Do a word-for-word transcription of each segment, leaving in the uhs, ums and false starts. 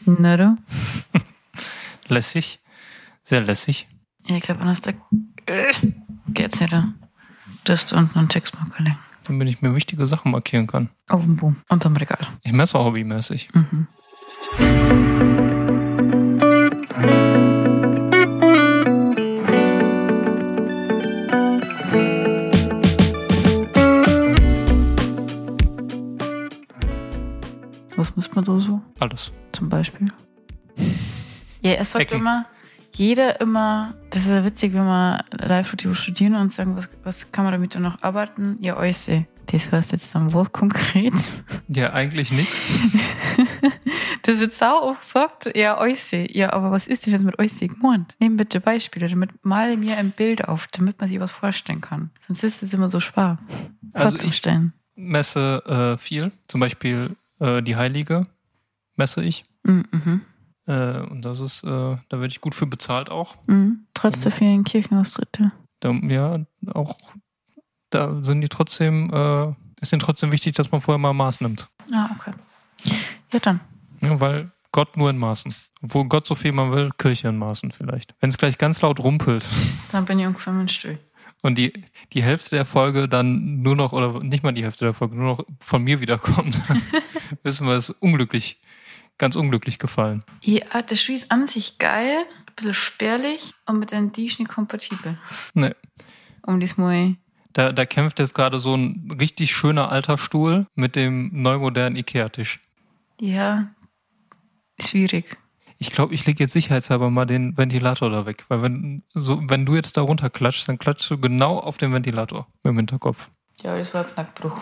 Na du? Lässig. Sehr lässig. Ja, ich glaube, anders da äh, geht's nicht. Du hast unten einen Textmarker liegen. Damit ich mir wichtige Sachen markieren kann. Auf dem Boom, unterm Regal. Ich messe hobbymäßig. Mhm. Was muss man da so? Alles. Zum Beispiel. Ja, er sagt Ecken. immer, jeder immer, das ist ja witzig, wenn wir live studieren und sagen, was, was kann man damit noch arbeiten? Ja, alles. Das heißt jetzt dann was konkret? Ja, eigentlich nichts. Das wird sau oft gesagt, ja, alles. Ja, aber was ist denn jetzt mit alles gemeint? Nehmen bitte Beispiele, damit male mir ein Bild auf, damit man sich was vorstellen kann. Sonst ist es immer so schwer Also vorzustellen. ich messe äh, viel. Zum Beispiel äh, die Heilige messe ich. Mhm. Äh, und das ist, äh, da werde ich gut für bezahlt auch. Mhm. Trotz der vielen Kirchenaustritte. Da, ja, auch da sind die trotzdem, äh, ist denen trotzdem wichtig, dass man vorher mal Maß nimmt. Ah, okay. Ja, dann. Ja, weil Gott nur in Maßen. Obwohl Gott so viel man will, Kirche in Maßen vielleicht. Wenn es gleich ganz laut rumpelt Dann bin ich ungefähr mit Stuhl. und die, die Hälfte der Folge dann nur noch, oder nicht mal die Hälfte der Folge, nur noch von mir wiederkommt, dann wissen wir, es ist unglücklich, ganz unglücklich gefallen. Ja, der Stuhl ist an sich geil, ein bisschen spärlich und mit einem Tisch nicht kompatibel. Nee. Um diesmal. Da, da kämpft jetzt gerade so ein richtig schöner alter Stuhl mit dem neumodernen Ikea-Tisch. Ja, schwierig. Ich glaube, ich lege jetzt sicherheitshalber mal den Ventilator da weg. Weil wenn, so, wenn du jetzt da runterklatschst, dann klatschst du genau auf den Ventilator mit dem Hinterkopf. Ja, das war ein Knackbruch.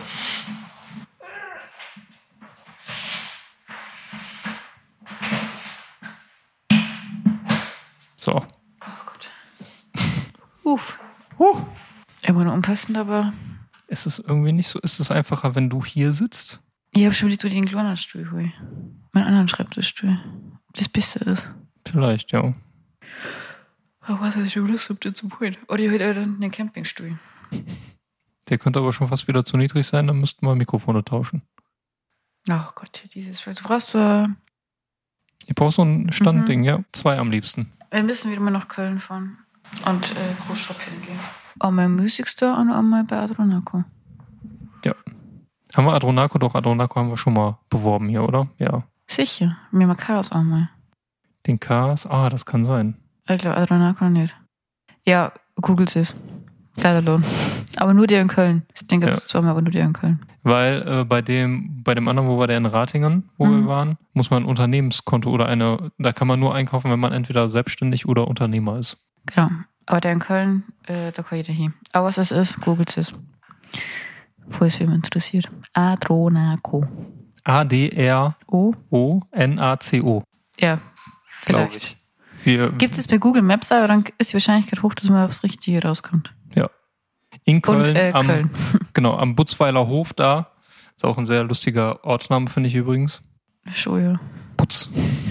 So. Ach Gott. Uff. Huh. Immer nur unpassend, aber Ist es irgendwie nicht so? Ist es einfacher, wenn du hier sitzt? ich habe schon überlegt, wo ich den kleinen Stuhl hole. Meinen anderen Schreibtischstuhl. Ob das besser ist. Vielleicht, ja. Aber was weiß ich, ob das habt ihr zum Holen? Oder ihr holt euch dann einen Campingstuhl. Der könnte aber schon fast wieder zu niedrig sein, dann müssten wir Mikrofone tauschen. Ach Gott, dieses. Du brauchst so. Ich brauche so ein Standding, Mhm. ja. Zwei am liebsten. Wir müssen wieder mal nach Köln fahren. Und äh, groß shoppen gehen. Einmal im Musikstore und einmal bei Adronaco. Ja. Haben wir Adronaco? Doch, Adronaco haben wir schon mal beworben hier, oder? Ja. Sicher. Wir haben Chaos einmal. Den Cars? Ah, das kann sein. Ich glaube, Adronaco noch nicht. Ja, googelt es. Leider lohn. Aber nur der in Köln. Ich denke, das Ja. ist zweimal, aber nur der in Köln. Weil äh, bei dem, bei dem anderen, wo war der in Ratingen, wo Mhm. wir waren, muss man ein Unternehmenskonto oder eine, da kann man nur einkaufen, wenn man entweder selbstständig oder Unternehmer ist. Genau. Aber der in Köln, äh, da kann jeder hin. Aber was das ist, googelt es. Falls wen interessiert. Adronaco. A D R Oh? O N A C O, Ja, glaube vielleicht. ich. Wir, Gibt es bei Google Maps, aber dann ist die Wahrscheinlichkeit hoch, dass man aufs Richtige rauskommt. ja. In Köln, Und, äh, am, Köln. genau, am Butzweiler Hof da. Ist auch ein sehr lustiger Ortsname, finde ich übrigens. Schon, ja. Butz.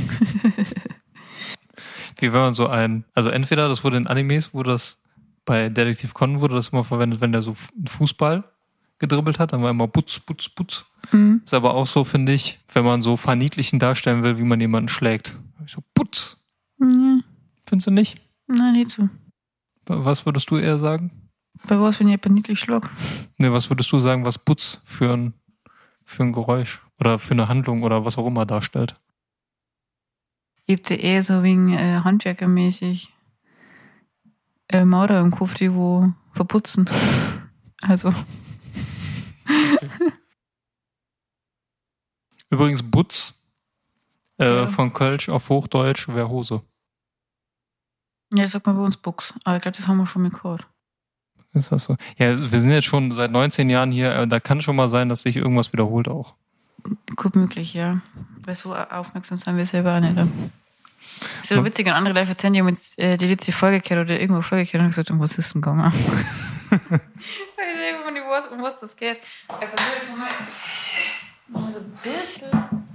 Wie wenn man so ein, also entweder, das wurde in Animes, wo das bei Detektiv Conan wurde das immer verwendet, wenn der so einen Fußball gedribbelt hat, dann war immer Butz, Butz, Butz. Mhm. Ist aber auch so, finde ich, wenn man so verniedlichen darstellen will, wie man jemanden schlägt. So, Putz. Ja. Findest du nicht? Nein, nicht so. Was würdest du eher sagen? Bei was, wenn ich jemand niedlich schlag? Ne, was würdest du sagen, was Putz für ein, für ein Geräusch oder für eine Handlung oder was auch immer darstellt? Ich hab da eher so wegen äh, handwerkermäßig äh, Maurer im Kopf, die wo verputzen. Also, Übrigens, Butz äh, Ja. von Kölsch auf Hochdeutsch wäre Hose. ja, das sagt man bei uns Buchs. Aber ich glaube, das haben wir schon mal gehört. Ist das so? Ja, wir sind jetzt schon seit neunzehn Jahren hier. äh, Da kann schon mal sein, dass sich irgendwas wiederholt auch. Gut möglich, ja. Weil so aufmerksam sind wir selber auch nicht. Das ist aber witzig, und andere live erzählen, die haben jetzt äh, die letzte Folge gehört oder irgendwo Folge gehört und gesagt, um was ist denn gegangen? Weil ich selber nicht weiß, um was das geht. Aber nur jetzt mal, mal so ein bisschen.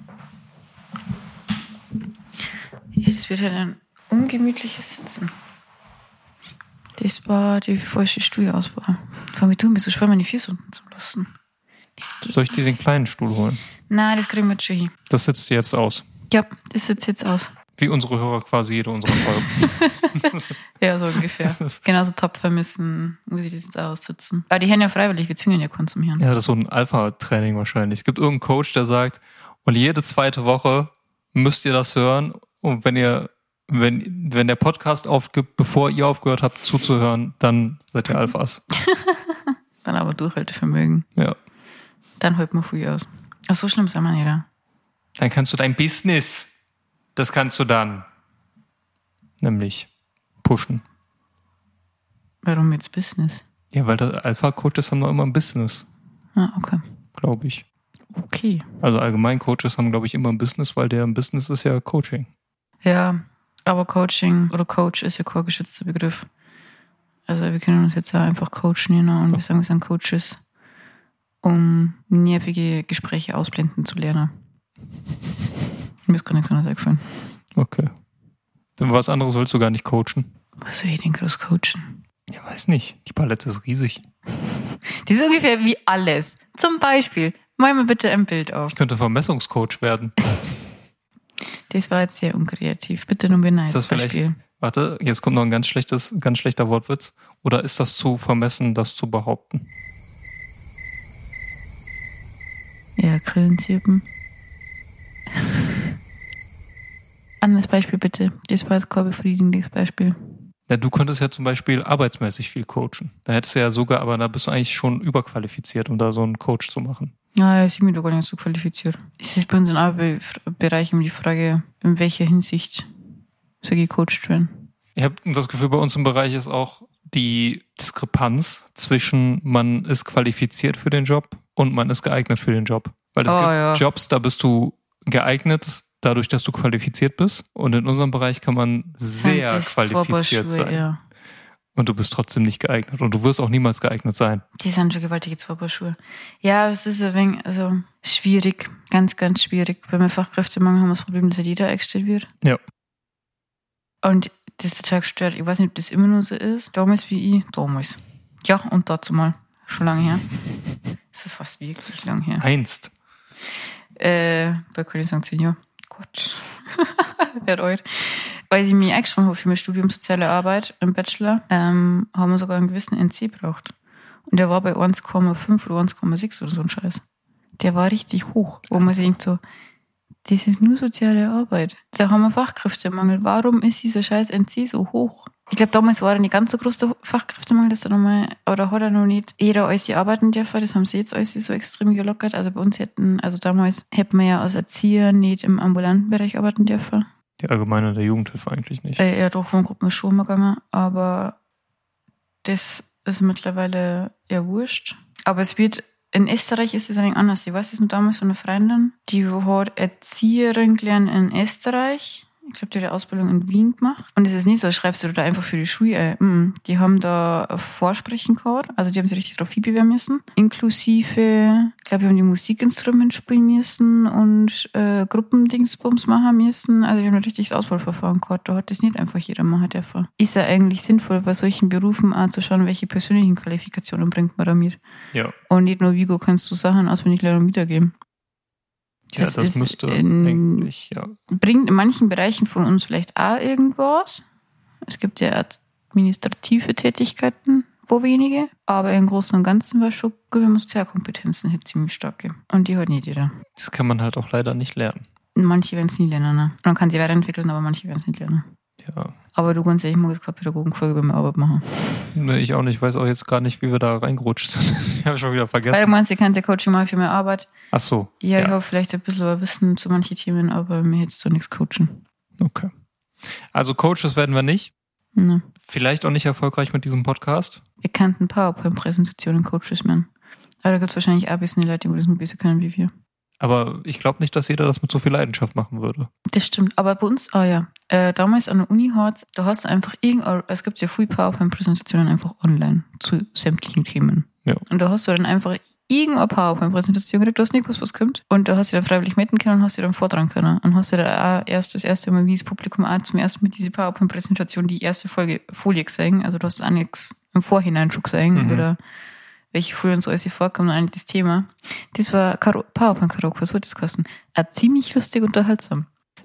Ja, das wird halt ein ungemütliches Sitzen. Das war die falsche Stuhlauswahl. Vor allem, ich tue mir so schwer, meine Füße unten zu lassen. Das geht. Soll ich dir den kleinen Stuhl holen? Nein, das kriegen wir jetzt schon hin. Das sitzt dir jetzt aus. Ja, das sieht jetzt aus. Wie unsere Hörer quasi jede unserer Folgen. Ja, so ungefähr. Genauso tapfer müssen, muss ich das jetzt aussitzen. Aber die haben ja freiwillig, wir zwingen ja konsumieren. Ja, das ist so ein Alpha-Training wahrscheinlich. Es gibt irgendeinen Coach, der sagt, und jede zweite Woche müsst ihr das hören. Und wenn ihr, wenn, wenn der Podcast aufgibt, bevor ihr aufgehört habt zuzuhören, dann seid ihr Alphas. Dann aber Durchhaltevermögen. Ja. Dann holt man früh aus. Ach, so schlimm ist immer nicht, oder? Dann kannst du dein Business, das kannst du dann nämlich pushen. Warum jetzt Business? Ja, weil der Alpha-Coaches haben doch immer ein Business. Ah, okay. Glaube ich. Okay. Also allgemein Coaches haben, glaube ich, immer ein Business, weil deren Business ist ja Coaching. Ja, aber Coaching oder Coach ist ja kein geschützter Begriff. Also wir können uns jetzt ja einfach coachen, genau, und wir sagen, wir sind Coaches, um nervige Gespräche ausblenden zu lernen. Mir ist gar nichts anderes eingefallen. Okay. Denn was anderes willst du gar nicht coachen? Was soll ich denn groß coachen? Ja, weiß nicht. Die Palette ist riesig. Die ist ungefähr wie alles. Zum Beispiel, mal mir bitte ein Bild auf. Ich könnte Vermessungscoach werden. Das war jetzt sehr unkreativ. Bitte nur beneid. Ist das vielleicht, warte, jetzt kommt noch ein ganz schlechtes, ganz schlechter Wortwitz. Oder ist das zu vermessen, das zu behaupten? Ja, Grillenzirpen. Anderes Beispiel bitte. Das war jetzt kein befriedigendes Beispiel. Ja, du könntest ja zum Beispiel arbeitsmäßig viel coachen. Da hättest du ja sogar, aber da bist du eigentlich schon überqualifiziert, um da so einen Coach zu machen. Ja, ich sehe mich doch gar nicht so qualifiziert. Es ist bei uns in allen Bereichen immer die Frage, in welcher Hinsicht soll gecoacht werden. Ich habe das Gefühl, bei uns im Bereich ist auch die Diskrepanz zwischen man ist qualifiziert für den Job und man ist geeignet für den Job. Weil es Oh, gibt ja. Jobs, da bist du geeignet, dadurch, dass du qualifiziert bist. Und in unserem Bereich kann man sehr Das qualifiziert Zauberschuhe, sein. Ja. Und du bist trotzdem nicht geeignet. Und du wirst auch niemals geeignet sein. Die sind schon gewaltige Zauberschuhe. Ja, es ist ein wenig, also schwierig, ganz, ganz schwierig. Wenn wir Fachkräftemangel haben, wir das Problem, dass ja jeder eingestellt wird. Ja. Und das ist total gestört. Ich weiß nicht, ob das immer nur so ist. Damals wie ich, damals. Ja, und dazu mal. Schon lange her. Das ist fast wirklich lang her. Einst. Äh, bei kann ich sagen, zehn Jahre. Gott. Wer alt. Weil ich mich eingeschrieben habe für mein Studium Soziale Arbeit im Bachelor, ähm, haben wir sogar einen gewissen N C braucht. Und der war bei eins Komma fünf oder eins Komma sechs oder so ein Scheiß. Der war richtig hoch. Wo man sich denkt so, das ist nur soziale Arbeit. Da haben wir Fachkräftemangel. Warum ist dieser scheiß N C so hoch? Ich glaube, damals war er nicht ganz so groß, der Fachkräftemangel, dass er nochmal, aber da hat er noch nicht jeder alles hier arbeiten dürfen. Das haben sie jetzt alles so extrem gelockert. Also bei uns hätten, also damals hätten wir ja als Erzieher nicht im ambulanten Bereich arbeiten dürfen. Die Allgemeine der Jugendhilfe eigentlich nicht. Äh, ja, doch, Wohngruppen ist schon mal gegangen, aber das ist mittlerweile eher wurscht. Aber es wird, in Österreich ist es ein wenig anders. Ich weiß es nur damals von einer Freundin, die hat Erzieherin gelernt in Österreich. Ich glaube, die hat eine Ausbildung in Wien gemacht. Und es ist nicht so, schreibst du da einfach für die Schule ein. Die haben da Vorsprechen gehabt, also die haben sich richtig drauf hinbewerben müssen. Inklusive, ich glaube, die haben die Musikinstrumente spielen müssen und äh, Gruppendingsbums machen müssen. Also die haben ein richtiges Auswahlverfahren gehabt. Da hat das nicht einfach jeder machen dürfen. Ist ja eigentlich sinnvoll, bei solchen Berufen auch zu schauen, welche persönlichen Qualifikationen bringt man da mit. Ja. Und nicht nur, Vigo, kannst du Sachen auswendig lernen und wiedergeben. Ja, das, das müsste in, eigentlich, ja. Bringt in manchen Bereichen von uns vielleicht auch irgendwas. Es gibt ja administrative Tätigkeiten, wo wenige. Aber im Großen und Ganzen war schon gut, wenn man Sozialkompetenzen hätte, ziemlich starke. Und die hat nicht jeder. Das kann man halt auch leider nicht lernen. Manche werden es nie lernen. Ne? Man kann sie weiterentwickeln, aber manche werden es nicht lernen. Ja. Aber du kannst ja, ich mag jetzt keine Pädagogenfolge über meine Arbeit machen. Nee, ich auch nicht. Ich weiß auch jetzt gar nicht, wie wir da reingerutscht sind. Ich habe schon wieder vergessen. Weil du meinst, ihr kennt ja Coaching mal für meine Arbeit. Ach so. Ja, ja. ich habe vielleicht ein bisschen Wissen zu manchen Themen, aber mir hättest du nichts coachen. Okay. Also Coaches werden wir nicht. Ne. Vielleicht auch nicht erfolgreich mit diesem Podcast. Wir kannten PowerPoint-Präsentationen Coaches, man. Aber da gibt es wahrscheinlich auch ein bisschen die Leute, die das ein bisschen können wie wir. Aber ich glaube nicht, dass jeder das mit so viel Leidenschaft machen würde. Das stimmt. Aber bei uns, ah ja, äh, damals an der Uni hat, da hast du einfach irgendein, es gibt ja viele PowerPoint-Präsentationen einfach online zu sämtlichen Themen. Ja. Und da hast du dann einfach irgendeine PowerPoint-Präsentation gekriegt, du hast nicht gewusst, was kommt. Und da hast du dann freiwillig mitnehmen können und hast du dann vortragen können. Und hast du da auch erst das erste Mal, wie das Publikum auch zum ersten Mal diese PowerPoint-Präsentation, die erste Folge Folie gesehen. Also du hast auch nichts im Vorhinein schon gesehen, mhm. oder welche Folien so alles hier vorkommen und eigentlich das Thema. Das war Karo- PowerPoint-Karaoke, was hat das kosten? Auch ziemlich lustig unterhaltsam.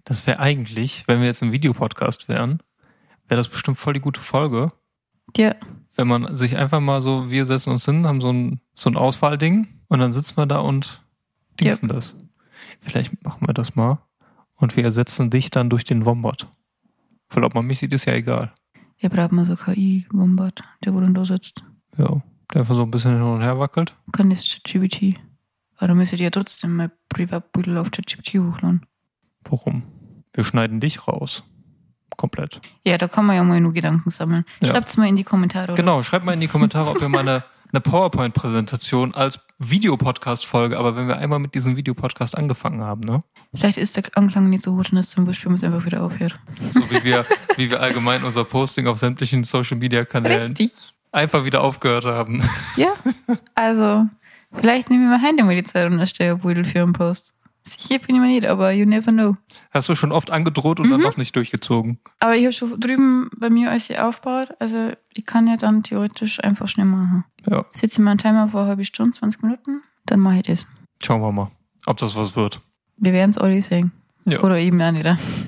Das wäre eigentlich, wenn wir jetzt ein Videopodcast wären, wäre das bestimmt voll die gute Folge. Ja. Wenn man sich einfach mal so, wir setzen uns hin, haben so ein, so ein Auswahlding und dann sitzen wir da und diensten Ja. das. Vielleicht machen wir das mal und wir ersetzen dich dann durch den Wombat. Weil ob man mich sieht, ist ja egal. Wir brauchen mal so K I-Wombat, der wo dann da sitzt. Ja, der einfach so ein bisschen hin und her wackelt. Kann das ChatGPT. Aber dann müsstet ihr ja trotzdem mein Privatbüdel auf ChatGPT hochladen. Warum? Wir schneiden dich raus. Komplett. Ja, da kann man ja mal nur Gedanken sammeln. Ja. Schreibt's mal in die Kommentare. Oder? Genau, schreibt mal in die Kommentare, ob ihr mal eine, eine PowerPoint-Präsentation als Videopodcast-Folge, aber wenn wir einmal mit diesem Videopodcast angefangen haben, ne? Vielleicht ist der Anklang nicht so hoch, dann ist es zum Beispiel, wenn man es einfach wieder aufhört. So wie wir, wie wir allgemein unser Posting auf sämtlichen Social-Media-Kanälen Richtig. einfach wieder aufgehört haben. Ja, also vielleicht nehmen wir mal heute mal die Zeit und erstellen Beutel für einen Post. Sicher bin ich mir nicht, aber you never know. Hast du schon oft angedroht und Mhm. dann noch nicht durchgezogen? Aber ich habe schon drüben bei mir alles hier aufgebaut, also ich kann ja dann theoretisch einfach schnell machen. Ja. Setze mir einen Timer vor eine halbe Stunde, zwanzig Minuten, dann mache ich das. Schauen wir mal, ob das was wird. Wir werden es alle sehen. Ja. Oder eben auch nicht.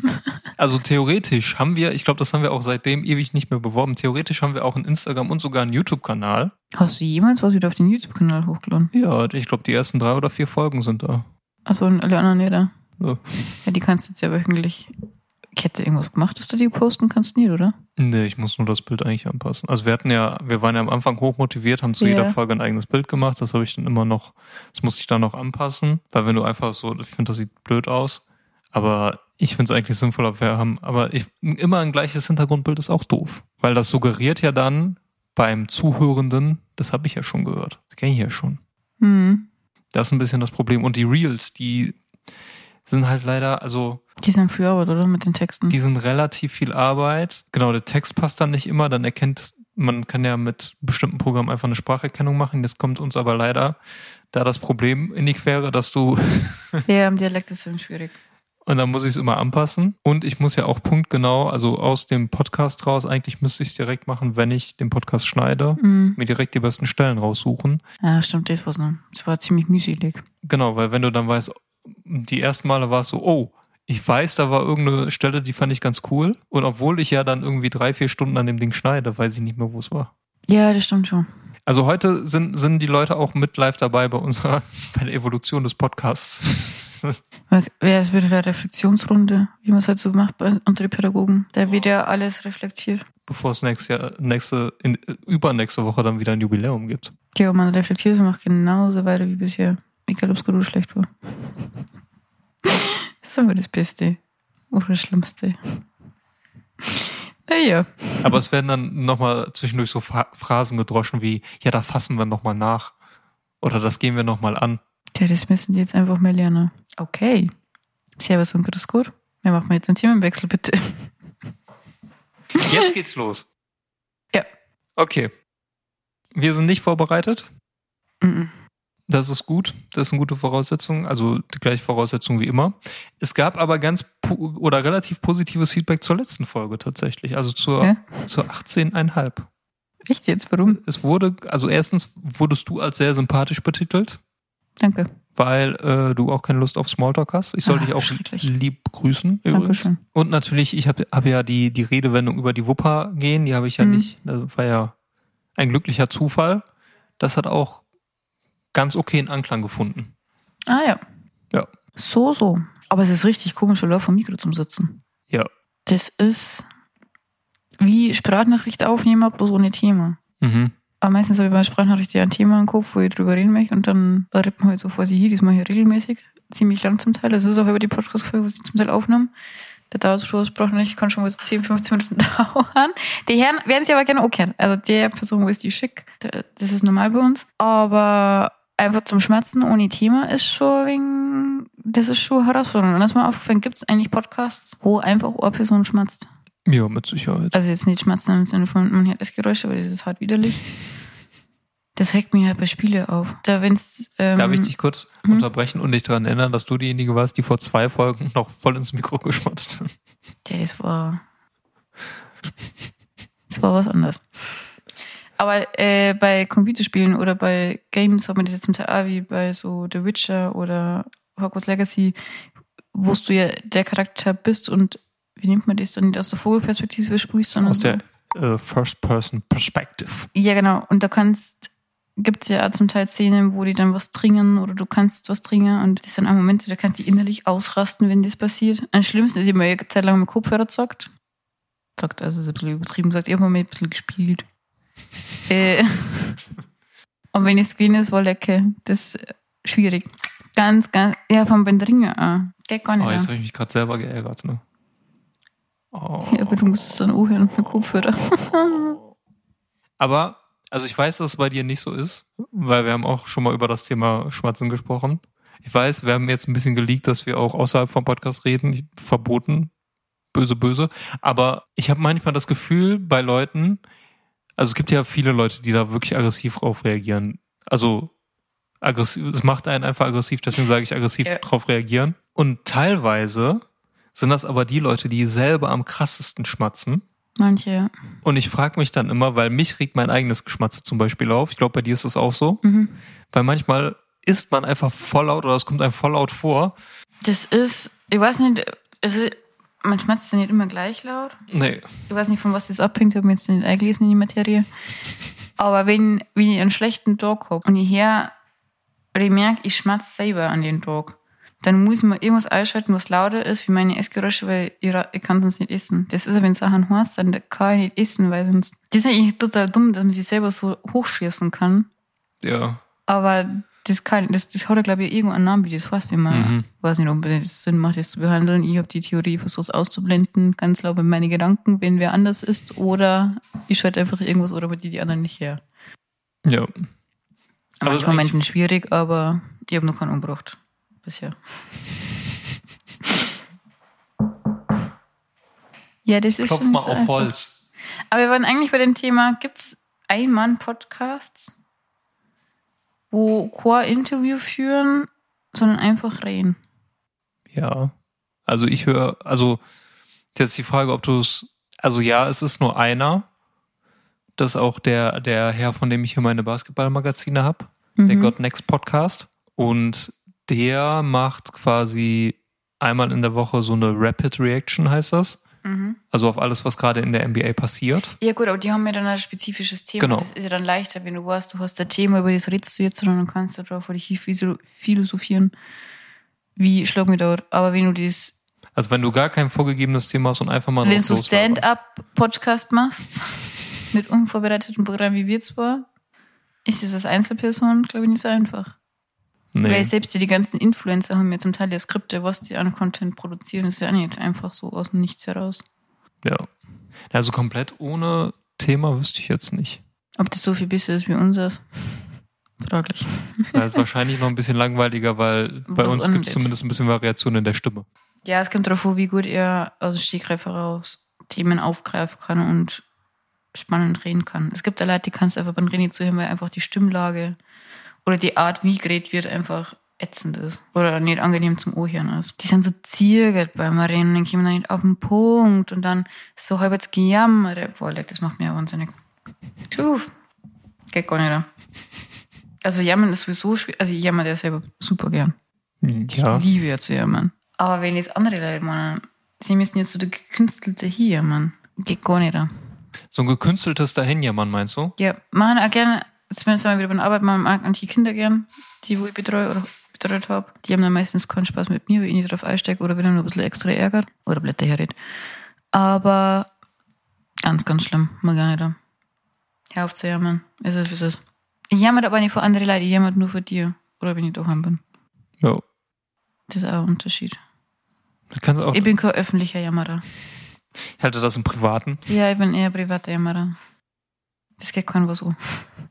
Also theoretisch haben wir, ich glaube, das haben wir auch seitdem ewig nicht mehr beworben, theoretisch haben wir auch einen Instagram und sogar einen YouTube-Kanal. Hast du jemals was wieder auf den YouTube-Kanal hochgeladen? Ja, ich glaube, die ersten drei oder vier Folgen sind da. Achso, und alle anderen nicht, oder? Ja. Ja, die kannst du jetzt ja wöchentlich. Ich hätte irgendwas gemacht, dass du die posten kannst, nicht, oder? Nee, ich muss nur das Bild eigentlich anpassen. Also wir hatten ja, wir waren ja am Anfang hochmotiviert, haben zu Ja. jeder Folge ein eigenes Bild gemacht. Das habe ich dann immer noch, das musste ich dann noch anpassen. Weil wenn du einfach so, ich finde, das sieht blöd aus. Aber ich finde es eigentlich sinnvoller, wir haben, aber ich, immer ein gleiches Hintergrundbild ist auch doof. Weil das suggeriert ja dann beim Zuhörenden, das habe ich ja schon gehört. Das kenne ich ja schon. Hm. Das ist ein bisschen das Problem. Und die Reels, die sind halt leider, also Die sind für Arbeit, oder? Mit den Texten. die sind relativ viel Arbeit. Genau, der Text passt dann nicht immer. Dann erkennt, man kann ja mit bestimmten Programmen einfach eine Spracherkennung machen. Das kommt uns aber leider da das Problem in die Quere, dass du, Ja, im Dialekt ist es eben schwierig. und dann muss ich es immer anpassen. Und ich muss ja auch punktgenau, also aus dem Podcast raus, eigentlich müsste ich es direkt machen, wenn ich den Podcast schneide, Mhm. mir direkt die besten Stellen raussuchen. Ja, stimmt, das war's noch. Das war ziemlich mühselig. Genau, weil wenn du dann weißt, die ersten Male war es so, oh, ich weiß, da war irgendeine Stelle, die fand ich ganz cool. Und obwohl ich ja dann irgendwie drei, vier Stunden an dem Ding schneide, weiß ich nicht mehr, wo es war. Ja, das stimmt schon. Also heute sind, sind die Leute auch mit live dabei bei unserer, bei der Evolution des Podcasts. Ja, es wird eine Reflexionsrunde, wie man es halt so macht bei, unter den Pädagogen. Da wird ja alles reflektiert. Bevor es nächstes Jahr, nächste, in, übernächste Woche dann wieder ein Jubiläum gibt. Ja, und man reflektiert und macht genauso weiter wie bisher. Egal, ob es gut oder schlecht war. Das ist immer das Beste. Oder das Schlimmste. Naja. Aber es werden dann nochmal zwischendurch so Fra- Phrasen gedroschen wie, ja, da fassen wir nochmal nach. Oder das gehen wir nochmal an. Ja, das müssen die jetzt einfach mehr lernen. Okay. Servus und grüß Gott. Wir machen jetzt einen Themenwechsel, bitte. Jetzt geht's los. Ja. Okay. Wir sind nicht vorbereitet. Mhm. Das ist gut. Das ist eine gute Voraussetzung. Also die gleiche Voraussetzung wie immer. Es gab aber ganz po- oder relativ positives Feedback zur letzten Folge tatsächlich. Also zur, Hä? zur achtzehn Komma fünf. Echt jetzt? Warum? Es wurde, also erstens wurdest du als sehr sympathisch betitelt, Danke. weil äh, du auch keine Lust auf Smalltalk hast. Ich soll Ah, dich auch schrecklich. lieb grüßen übrigens. Dankeschön. Und natürlich, ich habe hab ja die, die Redewendung über die Wupper gehen, die habe ich ja Mhm. nicht, das war ja ein glücklicher Zufall. Das hat auch ganz okay in Anklang gefunden. Ah ja. Ja. So, so. Aber es ist richtig komisch, Leute vom Mikro zum Sitzen. Ja. Das ist wie Sprachnachricht aufnehmen, bloß ohne Thema. Mhm. Aber meistens habe ich bei einer Sprachnachricht ja ein Thema im Kopf, wo ich drüber reden möchte und dann redet man halt so vor sich hin. Das mache ich regelmäßig, ziemlich lang zum Teil. Das ist auch über die Podcast-Folge, wo ich zum Teil aufnehme. Da dauert es schon eine Sprachnachricht, kann schon mal so zehn, fünfzehn Minuten dauern. Die Herren werden sie aber gerne auch kennen. Also der Person, wo ist die schick, das ist normal bei uns. Aber einfach zum Schmerzen ohne Thema ist schon wegen, das ist schon herausfordernd. Und dass man aufgefallen, gibt es eigentlich Podcasts, wo einfach eine Person schmerzt. Ja, mit Sicherheit. Also jetzt nicht schmerzen im Sinne von, man hört das Geräusch, aber das ist hart widerlich. Das regt mich halt bei Spiele auf. Da wenn's, ähm, Darf ich dich kurz hm? unterbrechen und dich daran erinnern, dass du diejenige warst, die vor zwei Folgen noch voll ins Mikro geschmatzt hat? Ja, das war. Das war was anderes. Aber äh, bei Computerspielen oder bei Games hat man das jetzt zum Teil auch wie bei so The Witcher oder Hogwarts Legacy, wo du ja der Charakter bist und wie nennt man das dann nicht aus der Vogelperspektive sprichst, sondern aus so. der äh, First-Person-Perspective. Ja, genau. Und da kannst, gibt es ja auch zum Teil Szenen, wo die dann was trinken oder du kannst was trinken und das sind auch Momente, da kannst du innerlich ausrasten, wenn das passiert. Am schlimmsten ist, ich habe mir eine Zeit lang mit Kopfhörer gezockt. Zockt, also ist ein bisschen übertrieben gesagt, ich habe mal ein bisschen gespielt. äh, und wenn es gewinne, ist, war lecker. Das ist schwierig. Ganz, ganz, ja, vom Bendringen auch. Geht gar nicht. Oh, jetzt an. habe ich mich gerade selber geärgert, ne? Oh. Ja, aber du musst es dann auch hören mit Kopfhörer. Aber, also ich weiß, dass es bei dir nicht so ist, weil wir haben auch schon mal über das Thema Schmatzen gesprochen. Ich weiß, wir haben jetzt ein bisschen geleakt, dass wir auch außerhalb vom Podcast reden, verboten, böse, böse. Aber ich habe manchmal das Gefühl bei Leuten, also es gibt ja viele Leute, die da wirklich aggressiv drauf reagieren. Also aggressiv, es macht einen einfach aggressiv, deswegen sage ich aggressiv Ja. drauf reagieren. Und teilweise sind das aber die Leute, die selber am krassesten schmatzen. Manche, ja. Und ich frage mich dann immer, weil mich regt mein eigenes Geschmatze zum Beispiel auf. Ich glaube, bei dir ist das auch so. Mhm. Weil manchmal ist man einfach voll laut oder es kommt einem voll laut vor. Das ist, ich weiß nicht, also man schmatzt ja nicht immer gleich laut. Nee. Ich weiß nicht, von was das abhängt, ich habe mir jetzt nicht eingelesen in die Materie. Aber wenn, wenn ich einen schlechten Tag habe und ich her, oder ich merke, ich schmatze selber an den Tag, dann muss man irgendwas einschalten, was lauter ist, wie meine Essgeräusche, weil ich, ich kann sonst nicht essen. Das ist ja, wenn Sachen heiß sind, da kann ich nicht essen, weil sonst, das ist eigentlich total dumm, dass man sich selber so hochschießen kann. Ja. Aber das kann, das, das hat ja, glaube ich, irgendwo einen Namen, wie das heißt, wenn man, Mhm. weiß nicht, ob das Sinn macht, das zu behandeln. Ich habe die Theorie, versuche es auszublenden, ganz laut bei meine Gedanken, wenn wer anders ist, oder ich schalte einfach irgendwas oder bei die, die anderen nicht her. Ja. In Aber manchen ist Momenten schwierig, aber ich habe noch keinen umgebracht. Bisher. Ja, das ist Klopf schon mal nicht so auf einfach. Holz. Aber wir waren eigentlich bei dem Thema, gibt es Ein-Mann-Podcasts, wo kein Interview führen, sondern einfach reden? Ja. Also ich höre, also jetzt ist die Frage, ob du es, also ja, es ist nur einer. Das ist auch der, der Herr, von dem ich hier meine Basketballmagazine habe. Der Got Next Podcast. Und der macht quasi einmal in der Woche so eine Rapid Reaction, heißt das. Mhm. Also auf alles, was gerade in der N B A passiert. Ja gut, aber die haben ja dann ein spezifisches Thema. Genau. Das ist ja dann leichter, wenn du weißt, du hast ein Thema, über das redest du jetzt, und dann kannst du darauf vor dich philosophieren, wie schlag mir dort. Aber wenn du das, Also wenn du gar kein vorgegebenes Thema hast und einfach mal wenn drauf du loslaberst. Stand-up-Podcast machst, mit unvorbereiteten Programm wie wir zwar, ist es als Einzelperson, glaube ich, nicht so einfach. Nee. Weil selbst die, die ganzen Influencer haben ja zum Teil ja Skripte, was die an Content produzieren, ist ja nicht einfach so aus dem Nichts heraus. Ja. Also komplett ohne Thema wüsste ich jetzt nicht. Ob das so viel besser ist wie unseres? Fraglich. Halt wahrscheinlich noch ein bisschen langweiliger, weil bei Was uns gibt anderes. es zumindest ein bisschen Variation in der Stimme. Ja, es kommt darauf an, wie gut er aus dem Stegreif heraus Themen aufgreifen kann und spannend reden kann. Es gibt ja Leute, die kannst du einfach beim Reden zuhören, weil einfach die Stimmlage oder die Art, wie geredet wird, einfach ätzend ist. Oder nicht angenehm zum Ohren ist. Die sind so zirgert beim Reden, dann kommen dann nicht auf den Punkt und dann so halb jetzt gejammert. Boah, das macht mir ja wahnsinnig. Tschuf. Geht gar nicht. Also jammern ist sowieso schwierig. Also ich jammer der selber super gern. Ja. Ich liebe ja zu jammern. Aber wenn jetzt andere Leute meinen, sie müssen jetzt so der gekünstelte hier jammern. Geht gar nicht. So ein gekünsteltes Dahinjammern, meinst du? Ja, machen auch gerne, jetzt wenn wir wieder bei der Arbeit machen, mag manche Kinder gern, die wo ich betreue oder betreut habe. Die haben dann meistens keinen Spaß mit mir, weil ich nicht drauf einsteige oder wenn er nur ein bisschen extra ärgert oder Blätter herredet. Aber ganz, ganz schlimm. Mag gar nicht. Hör auf zu jammern. Es ist, wie es ist. Ich jammere aber nicht für andere Leute, ich jammere nur für dir. Oder wenn ich daheim bin. Ja. Das ist auch ein Unterschied. Du kannst auch, Ich bin kein öffentlicher Jammerer. ich halte das im Privaten. Ja, ich bin eher privater Jammerer. Das geht kein was so.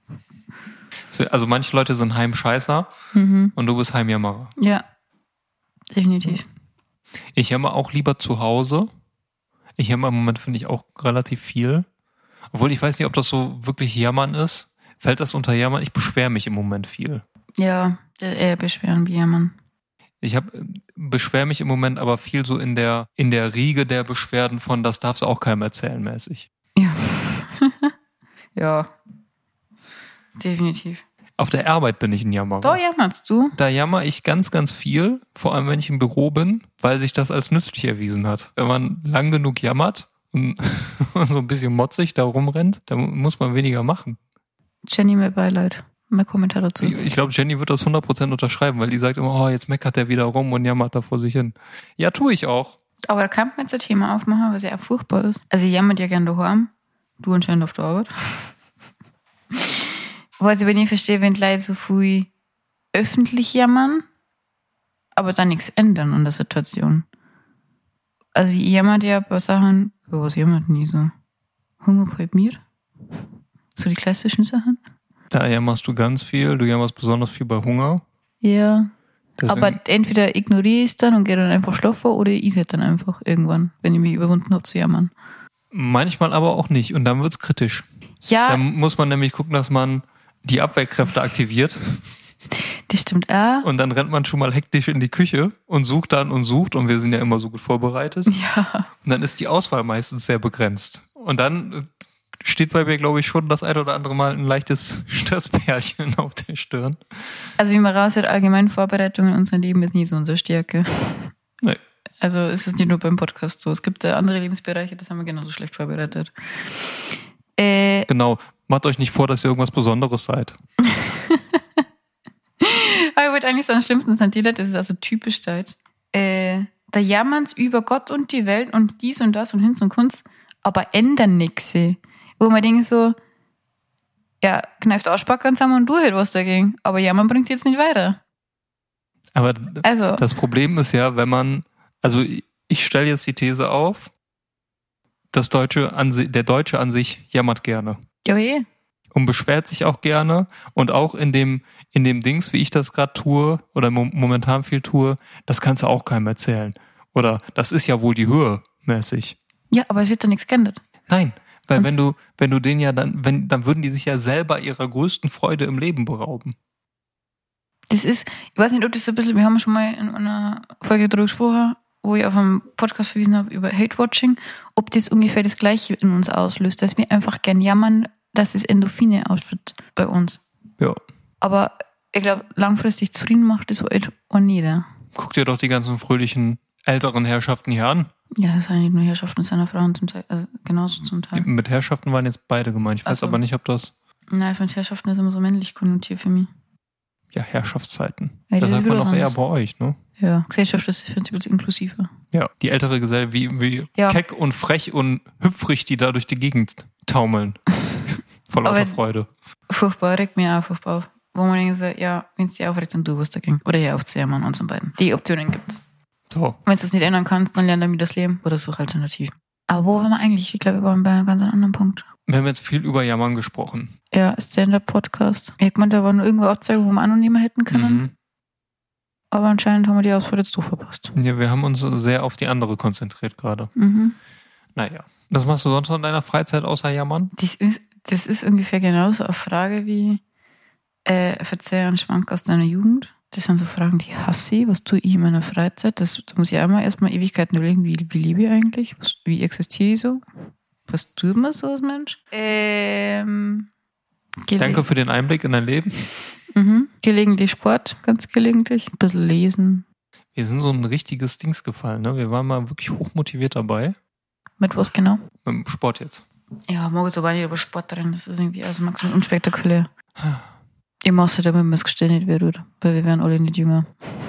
Also manche Leute sind Heimscheißer Mhm. und du bist Heimjammerer. Ja, definitiv. Ich jammer auch lieber zu Hause. Ich jammer im Moment, finde ich, auch relativ viel. Obwohl ich weiß nicht, ob das so wirklich Jammern ist. Fällt das unter Jammern? Ich beschwere mich im Moment viel. Ja, eher beschweren wie jammern. Ich hab, beschwere mich im Moment aber viel so in der, in der Riege der Beschwerden von, das darfst du auch keinem erzählen, mäßig. Ja. Ja. Definitiv. Auf der Arbeit bin ich ein Jammerer. Da jammerst du? Da jammer ich ganz, ganz viel, vor allem wenn ich im Büro bin, weil sich das als nützlich erwiesen hat. Wenn man lang genug jammert und so ein bisschen motzig da rumrennt, dann muss man weniger machen. Jenny, mein Beileid. Mein Kommentar dazu. Ich, ich glaube, Jenny wird das hundert Prozent unterschreiben, weil die sagt immer, oh, jetzt meckert der wieder rum und jammert da vor sich hin. Ja, tue ich auch. Aber da kann man jetzt ein Thema aufmachen, was ja auch furchtbar ist. Also ich jammert ja gerne daheim. Du anscheinend auf der Arbeit. Was ich aber nicht verstehe, wenn die Leute so viel öffentlich jammern, aber dann nichts ändern an der Situation. Also ich jammert ja bei Sachen, über was jammert nie so? Hunger bei mir? So die klassischen Sachen? Da jammerst du ganz viel, du jammerst besonders viel bei Hunger. Ja. Deswegen, aber entweder ignoriere ich es dann und gehe dann einfach schlafen oder ich esse dann einfach irgendwann, wenn ich mich überwunden habe zu jammern. manchmal aber auch nicht und dann wird's kritisch. Ja. Da muss man nämlich gucken, dass man die Abwehrkräfte aktiviert. Das stimmt auch. Und dann rennt man schon mal hektisch in die Küche und sucht dann und sucht und wir sind ja immer so gut vorbereitet. Ja. Und dann ist die Auswahl meistens sehr begrenzt. Und dann steht bei mir, glaube ich, schon das ein oder andere Mal ein leichtes Stresspärchen auf der Stirn. Also wie man raushört, allgemein Vorbereitung in unserem Leben ist nie so unsere Stärke. Nee. Also es ist nicht nur beim Podcast so. Es gibt ja andere Lebensbereiche, das haben wir genauso schlecht vorbereitet. Äh, Genau. Macht euch nicht vor, dass ihr irgendwas Besonderes seid. Aber ich wollte eigentlich sagen, am schlimmsten sind die Leute, das ist also typisch deutsch. Äh, da jammern sie über Gott und die Welt und dies und das und Hinz und Kunst, aber ändern nichts. Wo man denkt so, ja, kneift Arschbackern zusammen und du halt was dagegen. Aber jammern bringt jetzt nicht weiter. Aber Also. das Problem ist ja, wenn man, also ich stelle jetzt die These auf, das Deutsche an, der Deutsche an sich jammert gerne. Ja, eh. Und beschwert sich auch gerne und auch in dem in dem Dings, wie ich das gerade tue oder mo- momentan viel tue, das kannst du auch keinem erzählen. Oder das ist ja wohl die Höhe mäßig. Ja, aber es wird doch nichts geändert. Nein, weil Und? wenn du wenn du den ja dann wenn dann würden die sich ja selber ihrer größten Freude im Leben berauben. Das ist, ich weiß nicht, ob das so ein bisschen, wir haben schon mal in einer Folge darüber gesprochen, wo ich auf einen Podcast verwiesen habe über Hate-Watching, ob das ungefähr das Gleiche in uns auslöst, dass wir einfach gern jammern, dass es Endorphine ausschüttet bei uns. Ja. Aber ich glaube, langfristig zufrieden macht das halt auch jeder. Guck dir doch die ganzen fröhlichen älteren Herrschaften hier an. Ja, das sind nicht nur Herrschaften seiner Frauen zum Teil, also genauso zum Teil. Mit Herrschaften waren jetzt beide gemeint. Ich weiß Also. aber nicht, ob das Nein, ich finde Herrschaften ist immer so männlich konnotiert für mich. ja Herrschaftszeiten. Ja, das das sagt ist man wieder doch was eher anderes. bei euch, ne? Ja, Gesellschaft ist, finde ich, ein bisschen inklusiver. Ja, die ältere Gesellschaft, wie, wie Ja. keck und frech und hüpfrig, die da durch die Gegend taumeln. Vor lauter Aber- Freude. Furchtbar, regt mir auch furchtbar auf. Wo man denkt, so, ja, wenn es dir aufregt, dann du was dagegen. Oder ja, aufzujammern, uns und beiden. Die Optionen gibt's. So. Wenn du das nicht ändern kannst, dann lern damit das Leben oder such Alternativen. Aber wo waren wir eigentlich? Ich glaube, wir waren bei einem ganz anderen Punkt. Wir haben jetzt viel über Jammern gesprochen. Ja, Stand-Up-Podcast. Ich meine, da waren irgendwo Abzweigungen, wo wir auch noch nehmen hätten können. Mhm. Aber anscheinend haben wir die Auswahl jetzt doch verpasst. Ja, wir haben uns sehr auf die andere konzentriert gerade. Mhm. Naja. Was machst du sonst noch in deiner Freizeit außer Jammern? Das ist, das ist ungefähr genauso eine Frage wie äh, Verzeih und Schwank aus deiner Jugend. Das sind so Fragen, die hasse ich. Was tue ich in meiner Freizeit? Das, da muss ich einmal erstmal Ewigkeiten überlegen, wie, wie lebe ich eigentlich? Was, wie existiere ich so? Was tut man so als Mensch? Ähm, gele- Danke für den Einblick in dein Leben. Mhm. Gelegentlich Sport, ganz gelegentlich. Ein bisschen lesen. Wir sind so ein richtiges Dings gefallen, ne? Wir waren mal wirklich hochmotiviert dabei. Mit was genau? Mit dem Sport jetzt. Ja, mag jetzt aber nicht über Sport drin. Das ist irgendwie also maximal unspektakulär. Ich mache es halt, damit man es gestellt nicht wird, weil wir werden alle nicht jünger.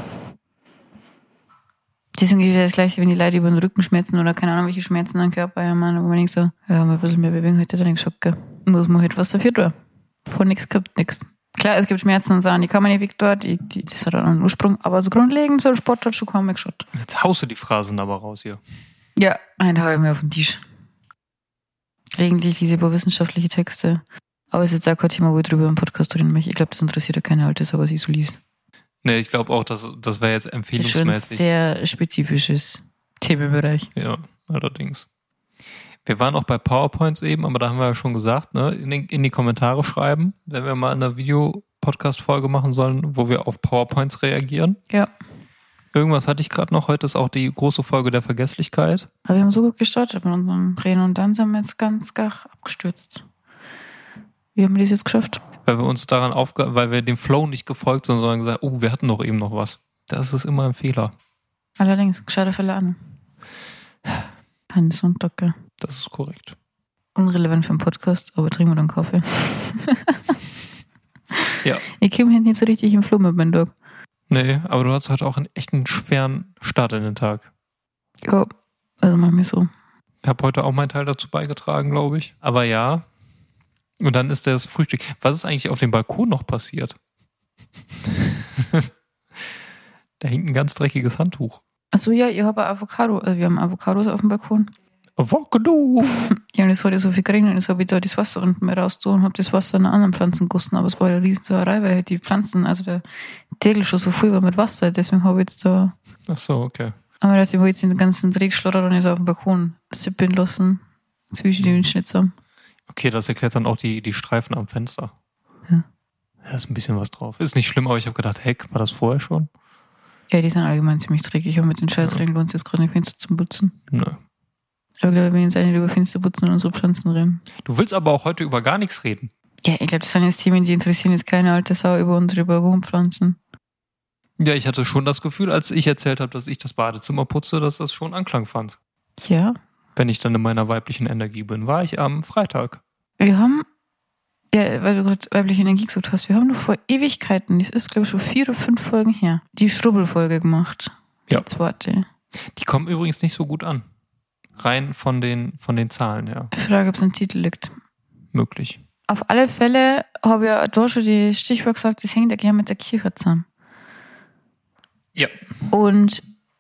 Das ist ungefähr das Gleiche, wenn die Leute über den Rücken schmerzen oder keine Ahnung, welche Schmerzen am Körper haben, wo man denkt so, ja, mal ein bisschen mehr bewegen, hätte dann nichts gesagt, muss man halt was dafür tun. Von nichts gibt nichts. Klar, es gibt Schmerzen und Sachen, die kann man nicht weg dort, die, die, das hat einen Ursprung, aber so grundlegend so ein Sport hat schon kaum weggeschaut. Jetzt haust du die Phrasen aber raus hier. Ja, einen hau ich mir auf den Tisch. Gelegentlich lese ich über wissenschaftliche Texte. Aber es ist jetzt auch kein Thema, wo ich drüber im Podcast reden möchte. Ich glaube, das interessiert ja keine Alte, aber was ich so liest. Nee, ich glaube auch, dass das wäre jetzt Das ist schon ein empfehlungsmäßig. sehr spezifisches Themenbereich. Ja, allerdings. Wir waren auch bei PowerPoints eben, aber da haben wir ja schon gesagt, ne, in, den, in die Kommentare schreiben, wenn wir mal eine Video-Podcast-Folge machen sollen, wo wir auf PowerPoints reagieren. Ja. Irgendwas hatte ich gerade noch. Heute ist auch die große Folge der Vergesslichkeit. Aber wir haben so gut gestartet mit unserem Reden und dann sind wir jetzt ganz gar abgestürzt. Wie haben wir das jetzt geschafft? Weil wir uns daran aufge... weil wir dem Flow nicht gefolgt sind, sondern gesagt, oh, wir hatten doch eben noch was. Das ist immer ein Fehler. Allerdings, gescheiter Fälle an. Ein Sonntag, gell? Das ist korrekt. Unrelevant für den Podcast, aber trinken wir dann Kaffee. Ja. Ich komme hinten nicht so richtig im Flow mit meinem Tag. Nee, aber du hast heute auch einen echt einen schweren Start in den Tag. Ja, also mach mir so. Ich habe heute auch meinen Teil dazu beigetragen, glaube ich. Aber ja. Und dann ist das Frühstück. Was ist eigentlich auf dem Balkon noch passiert? Da hängt ein ganz dreckiges Handtuch. Achso, ja, ihr habt Avocado. Also wir haben Avocados auf dem Balkon. Avocado! Ja, und es hat ja so viel geregnet und jetzt habe ich da das Wasser unten mehr raus und habe das Wasser in anderen Pflanzen gegossen. Aber es war eine riesen Sauerei, weil halt die Pflanzen, also der Deckel schon so voll war mit Wasser. Deswegen habe ich jetzt da... Ach so, okay. Aber ich habe jetzt den ganzen Dreckschlotter und jetzt auf dem Balkon sippen lassen. Zwischen den Schnitzer. Okay, das erklärt dann auch die, die Streifen am Fenster. Ja. Da ist ein bisschen was drauf. Ist nicht schlimm, aber ich habe gedacht, heck, war das vorher schon? Ja, die sind allgemein ziemlich dreckig. Aber mit den Scheißregeln lohnt es jetzt gerade nicht, Fenster zu putzen. Nö. Aber ich glaube, wir jetzt eigentlich über Fenster putzen und unsere Pflanzen reden. Du willst aber auch heute über gar nichts reden. Ja, ich glaube, das sind jetzt Themen, die interessieren jetzt keine alte Sau über unsere Balkonpflanzen. Ja, ich hatte schon das Gefühl, als ich erzählt habe, dass ich das Badezimmer putze, dass das schon Anklang fand. Ja. Wenn ich dann in meiner weiblichen Energie bin, war ich am Freitag. Wir haben, ja, weil du gerade weibliche Energie gesagt hast, wir haben doch vor Ewigkeiten, das ist, glaube ich, schon vier oder fünf Folgen her, die Schrubbelfolge gemacht. Ja. Die zweite. Die kommen übrigens nicht so gut an. Rein von den, von den Zahlen her. Ich frage, ob es ein Titel liegt. Möglich. Auf alle Fälle habe ich ja da schon die Stichwort gesagt, das hängt ja gerne mit der Kirche zusammen. Ja. Und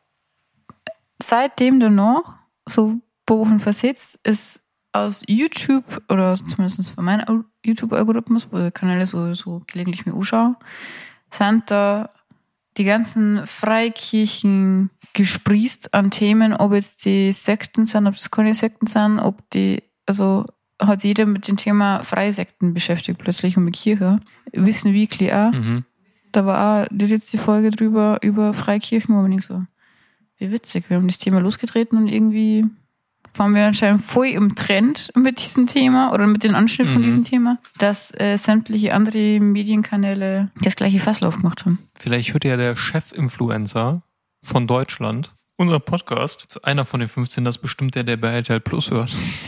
seitdem danach, so ein paar Wochen versetzt, ist aus YouTube, oder zumindest von meinem YouTube-Algorithmus, wo ich Kanäle so, so gelegentlich mir anschaue, sind da die ganzen Freikirchen gesprießt an Themen, ob jetzt die Sekten sind, ob es keine Sekten sind, ob die, also hat jeder mit dem Thema Freisekten beschäftigt plötzlich und mit Kirche. Wissen Weekly auch. Mhm. Da war auch die letzte Folge drüber, über Freikirchen, wo man nicht so, wie witzig, wir haben das Thema losgetreten und irgendwie waren wir anscheinend voll im Trend mit diesem Thema oder mit den Anschnitt von Mhm. diesem Thema, dass äh, sämtliche andere Medienkanäle das gleiche Fass aufgemacht haben. Vielleicht hört ja der Chef-Influencer von Deutschland unser Podcast. So einer von den fünfzehn, das ist bestimmt der, der bei R T L Plus hört.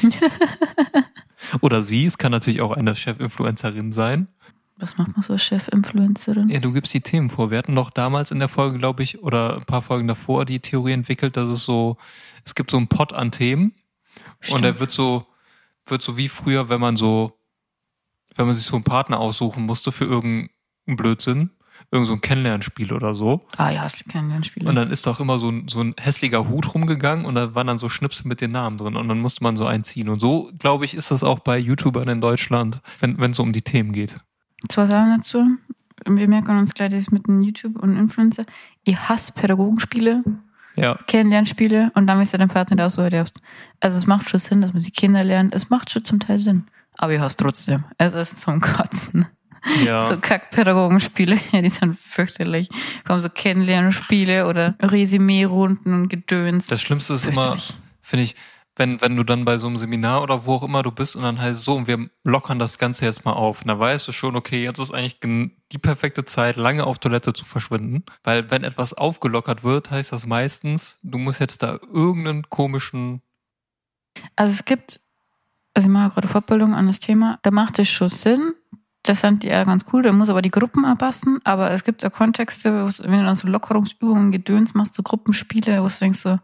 Oder sie, es kann natürlich auch eine Chef-Influencerin sein. Was macht man so als Chef-Influencerin? Ja, du gibst die Themen vor. Wir hatten doch damals in der Folge, glaube ich, oder ein paar Folgen davor die Theorie entwickelt, dass es so, es gibt so einen Pot an Themen. Stimmt. Und der wird so, wird so wie früher, wenn man so, wenn man sich so einen Partner aussuchen musste für irgendeinen Blödsinn, irgend so ein Kennenlernspiel oder so. Ah ja, es gibt Kennenlernspiele. Und dann ist doch immer so ein, so ein hässlicher Hut rumgegangen und da waren dann so Schnipsel mit den Namen drin und dann musste man so einziehen. Und so, glaube ich, ist das auch bei YouTubern in Deutschland, wenn wenn es so um die Themen geht. Zwei Sachen dazu. Wir merken uns gleich das mit dem YouTube und Influencer. Ich hasse Pädagogenspiele, Ja. Kennenlernspiele und dann ist ja dein Partner da, so du darfst. Also es macht schon Sinn, dass man die Kinder lernt. Es macht schon zum Teil Sinn. Aber ich hasse trotzdem. Es ist zum Kotzen. Ja. So Kack-Pädagogenspiele, ja, die sind fürchterlich. Wir haben so Kennenlernspiele oder Resümee-Runden und Gedöns. Das Schlimmste ist immer, Fürchterlich. finde ich, wenn, wenn du dann bei so einem Seminar oder wo auch immer du bist und dann heißt es so, und wir lockern das Ganze jetzt mal auf. Und da weißt du schon, okay, jetzt ist eigentlich gen- die perfekte Zeit, lange auf Toilette zu verschwinden. Weil wenn etwas aufgelockert wird, heißt das meistens, du musst jetzt da irgendeinen komischen... Also es gibt, also ich mache gerade Fortbildung an das Thema, da macht es schon Sinn. Das fand ich ja ganz cool, da muss aber die Gruppen anpassen. Aber es gibt ja Kontexte, wo es, wenn du dann so Lockerungsübungen, Gedöns machst, so Gruppenspiele, wo du denkst so,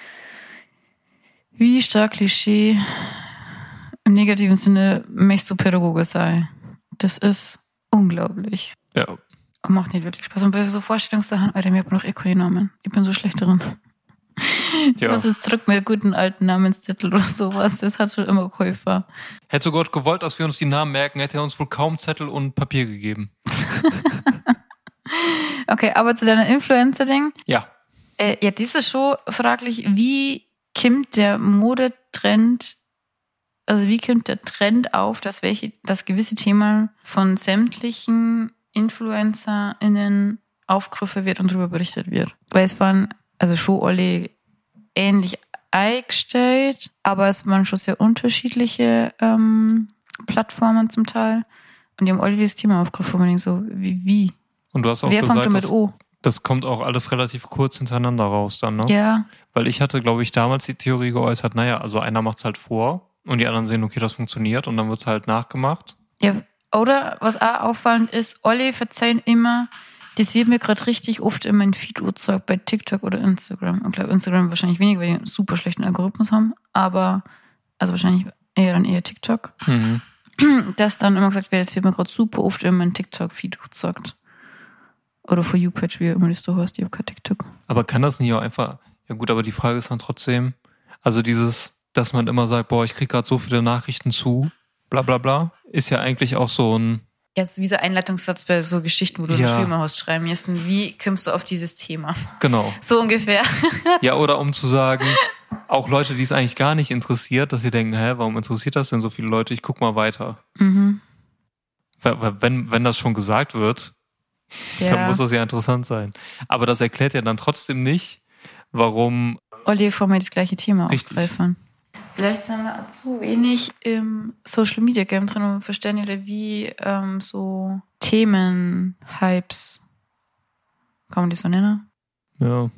wie stark Klischee im negativen Sinne möchtest du Pädagoge sein. Das ist unglaublich. Ja. Und macht nicht wirklich Spaß. Und bei so Vorstellungssachen, Alter, mir hat noch eh keine Namen. Ich bin so schlecht darin. Ja. Was ist zurück mit guten alten Namenszettel oder sowas? Das hat schon immer Käufer. Hätte so Gott gewollt, dass wir uns die Namen merken, hätte er uns wohl kaum Zettel und Papier gegeben. Okay, aber zu deiner Influencer-Ding. Ja. Äh, ja, das ist schon fraglich, wie kommt der Modetrend, also wie kommt der Trend auf, dass welche, dass gewisse Themen von sämtlichen InfluencerInnen aufgegriffen wird und darüber berichtet wird. Weil es waren also schon alle ähnlich eingestellt, aber es waren schon sehr unterschiedliche ähm, Plattformen zum Teil. Und die haben alle dieses Thema aufgegriffen, wo man denkt so, wie, wie? Und du hast auch Wer gesagt, kommt mit dass, O? das kommt auch alles relativ kurz hintereinander raus dann, ne? Ja. Weil ich hatte, glaube ich, damals die Theorie geäußert, naja, also einer macht's halt vor und die anderen sehen, okay, das funktioniert und dann wird's halt nachgemacht. Ja, oder was auch auffallend ist, alle verzeihen immer, das wird mir gerade richtig oft in meinen Feed gezeigt bei TikTok oder Instagram. Ich glaube, Instagram wahrscheinlich weniger, weil die einen super schlechten Algorithmus haben, aber also wahrscheinlich eher dann eher TikTok. Mhm. Dass dann immer gesagt wird, das wird mir gerade super oft in meinen TikTok-Feed gezeigt. Oder For You-Page, wie immer das du hast, ich habe kein TikTok. Aber kann das nicht auch einfach, ja gut, aber die Frage ist dann trotzdem, also dieses, dass man immer sagt, boah, ich krieg gerade so viele Nachrichten zu, bla bla bla, ist ja eigentlich auch so ein... Ja, es ist wie so ein Einleitungssatz bei so Geschichten, wo du Ja. eine Schirme hast schreiben müssen. Wie kommst du auf dieses Thema? Genau. So ungefähr. Ja, oder um zu sagen, auch Leute, die es eigentlich gar nicht interessiert, dass sie denken, hä, warum interessiert das denn so viele Leute? Ich guck mal weiter. Mhm. Weil, wenn, wenn das schon gesagt wird, Ja. dann muss das ja interessant sein. Aber das erklärt ja dann trotzdem nicht, warum... Olli vor mir das gleiche Thema Richtig. aufgreifen. Vielleicht sind wir auch zu wenig im Social Media Game drin, um verstehen, wie ähm, so Themen, Hypes, kann man die so nennen? Ja.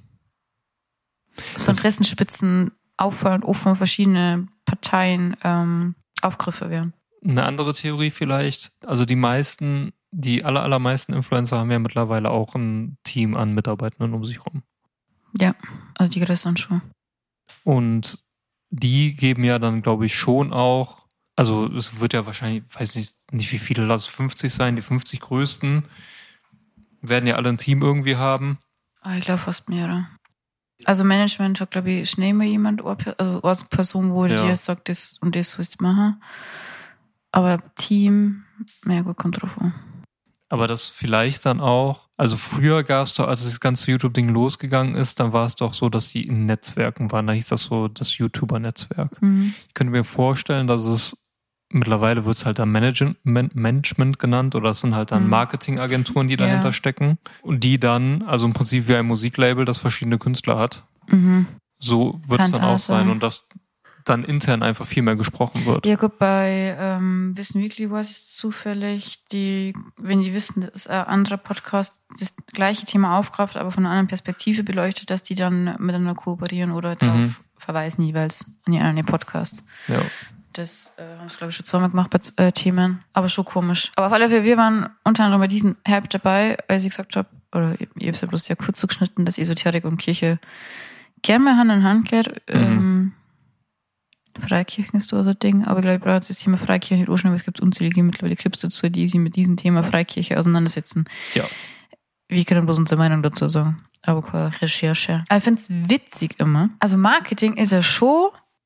So Interessenspitzen auffallend offen verschiedene Parteien ähm, Aufgriffe werden. Eine andere Theorie vielleicht, also die meisten, die aller, allermeisten Influencer haben ja mittlerweile auch ein Team an Mitarbeitenden um sich rum. Ja, also die größeren schon. Und die geben ja dann, glaube ich, schon auch, also es wird ja wahrscheinlich, weiß nicht, nicht wie viele, lass es fünfzig sein, die fünfzig größten werden ja alle ein Team irgendwie haben. Ah, ich glaube fast mehrere. Also Management hat, glaube ich, schnell mal jemand, also eine Person, wo Ja. dir sagt, das und das sollst du machen. Aber Team, mehr gut, kommt drauf an. Aber das vielleicht dann auch, also früher gab es doch, als das ganze YouTube-Ding losgegangen ist, dann war es doch so, dass die in Netzwerken waren. Da hieß das so das YouTuber-Netzwerk. Mhm. Ich könnte mir vorstellen, dass es mittlerweile wird es halt dann Manage- Man- Management genannt oder es sind halt dann Mhm. Marketingagenturen, die dahinter Ja. stecken. Und die dann, also im Prinzip wie ein Musiklabel, das verschiedene Künstler hat. Mhm. So wird es Kann dann auch auch sein sein. und dass dann intern einfach viel mehr gesprochen wird. Ja gut, bei ähm, Wissen Weekly war es zufällig, die, wenn die wissen, dass ein anderer Podcast das gleiche Thema aufgreift, aber von einer anderen Perspektive beleuchtet, dass die dann miteinander kooperieren oder darauf Mhm. verweisen jeweils an die anderen Podcasts. Ja. Das äh, haben sie, glaube ich, schon zweimal gemacht bei äh, Themen, aber schon komisch. Aber auf alle Fälle, wir waren unter anderem bei diesem Hype dabei, als ich gesagt habe, oder ich, ich habe es ja bloß sehr kurz zugeschnitten, dass Esoterik und Kirche gern mal Hand in Hand geht. Mhm. Ähm, Freikirchen ist so ein Ding, aber ich glaube, ich brauche jetzt das Thema Freikirche nicht anschneiden, weil es gibt unzählige mittlerweile Clips dazu, die sich mit diesem Thema Freikirche auseinandersetzen. Ja. Wir können bloß unsere Meinung dazu sagen, aber keine Recherche. Aber ich finde es witzig immer. Also Marketing ist ja schon,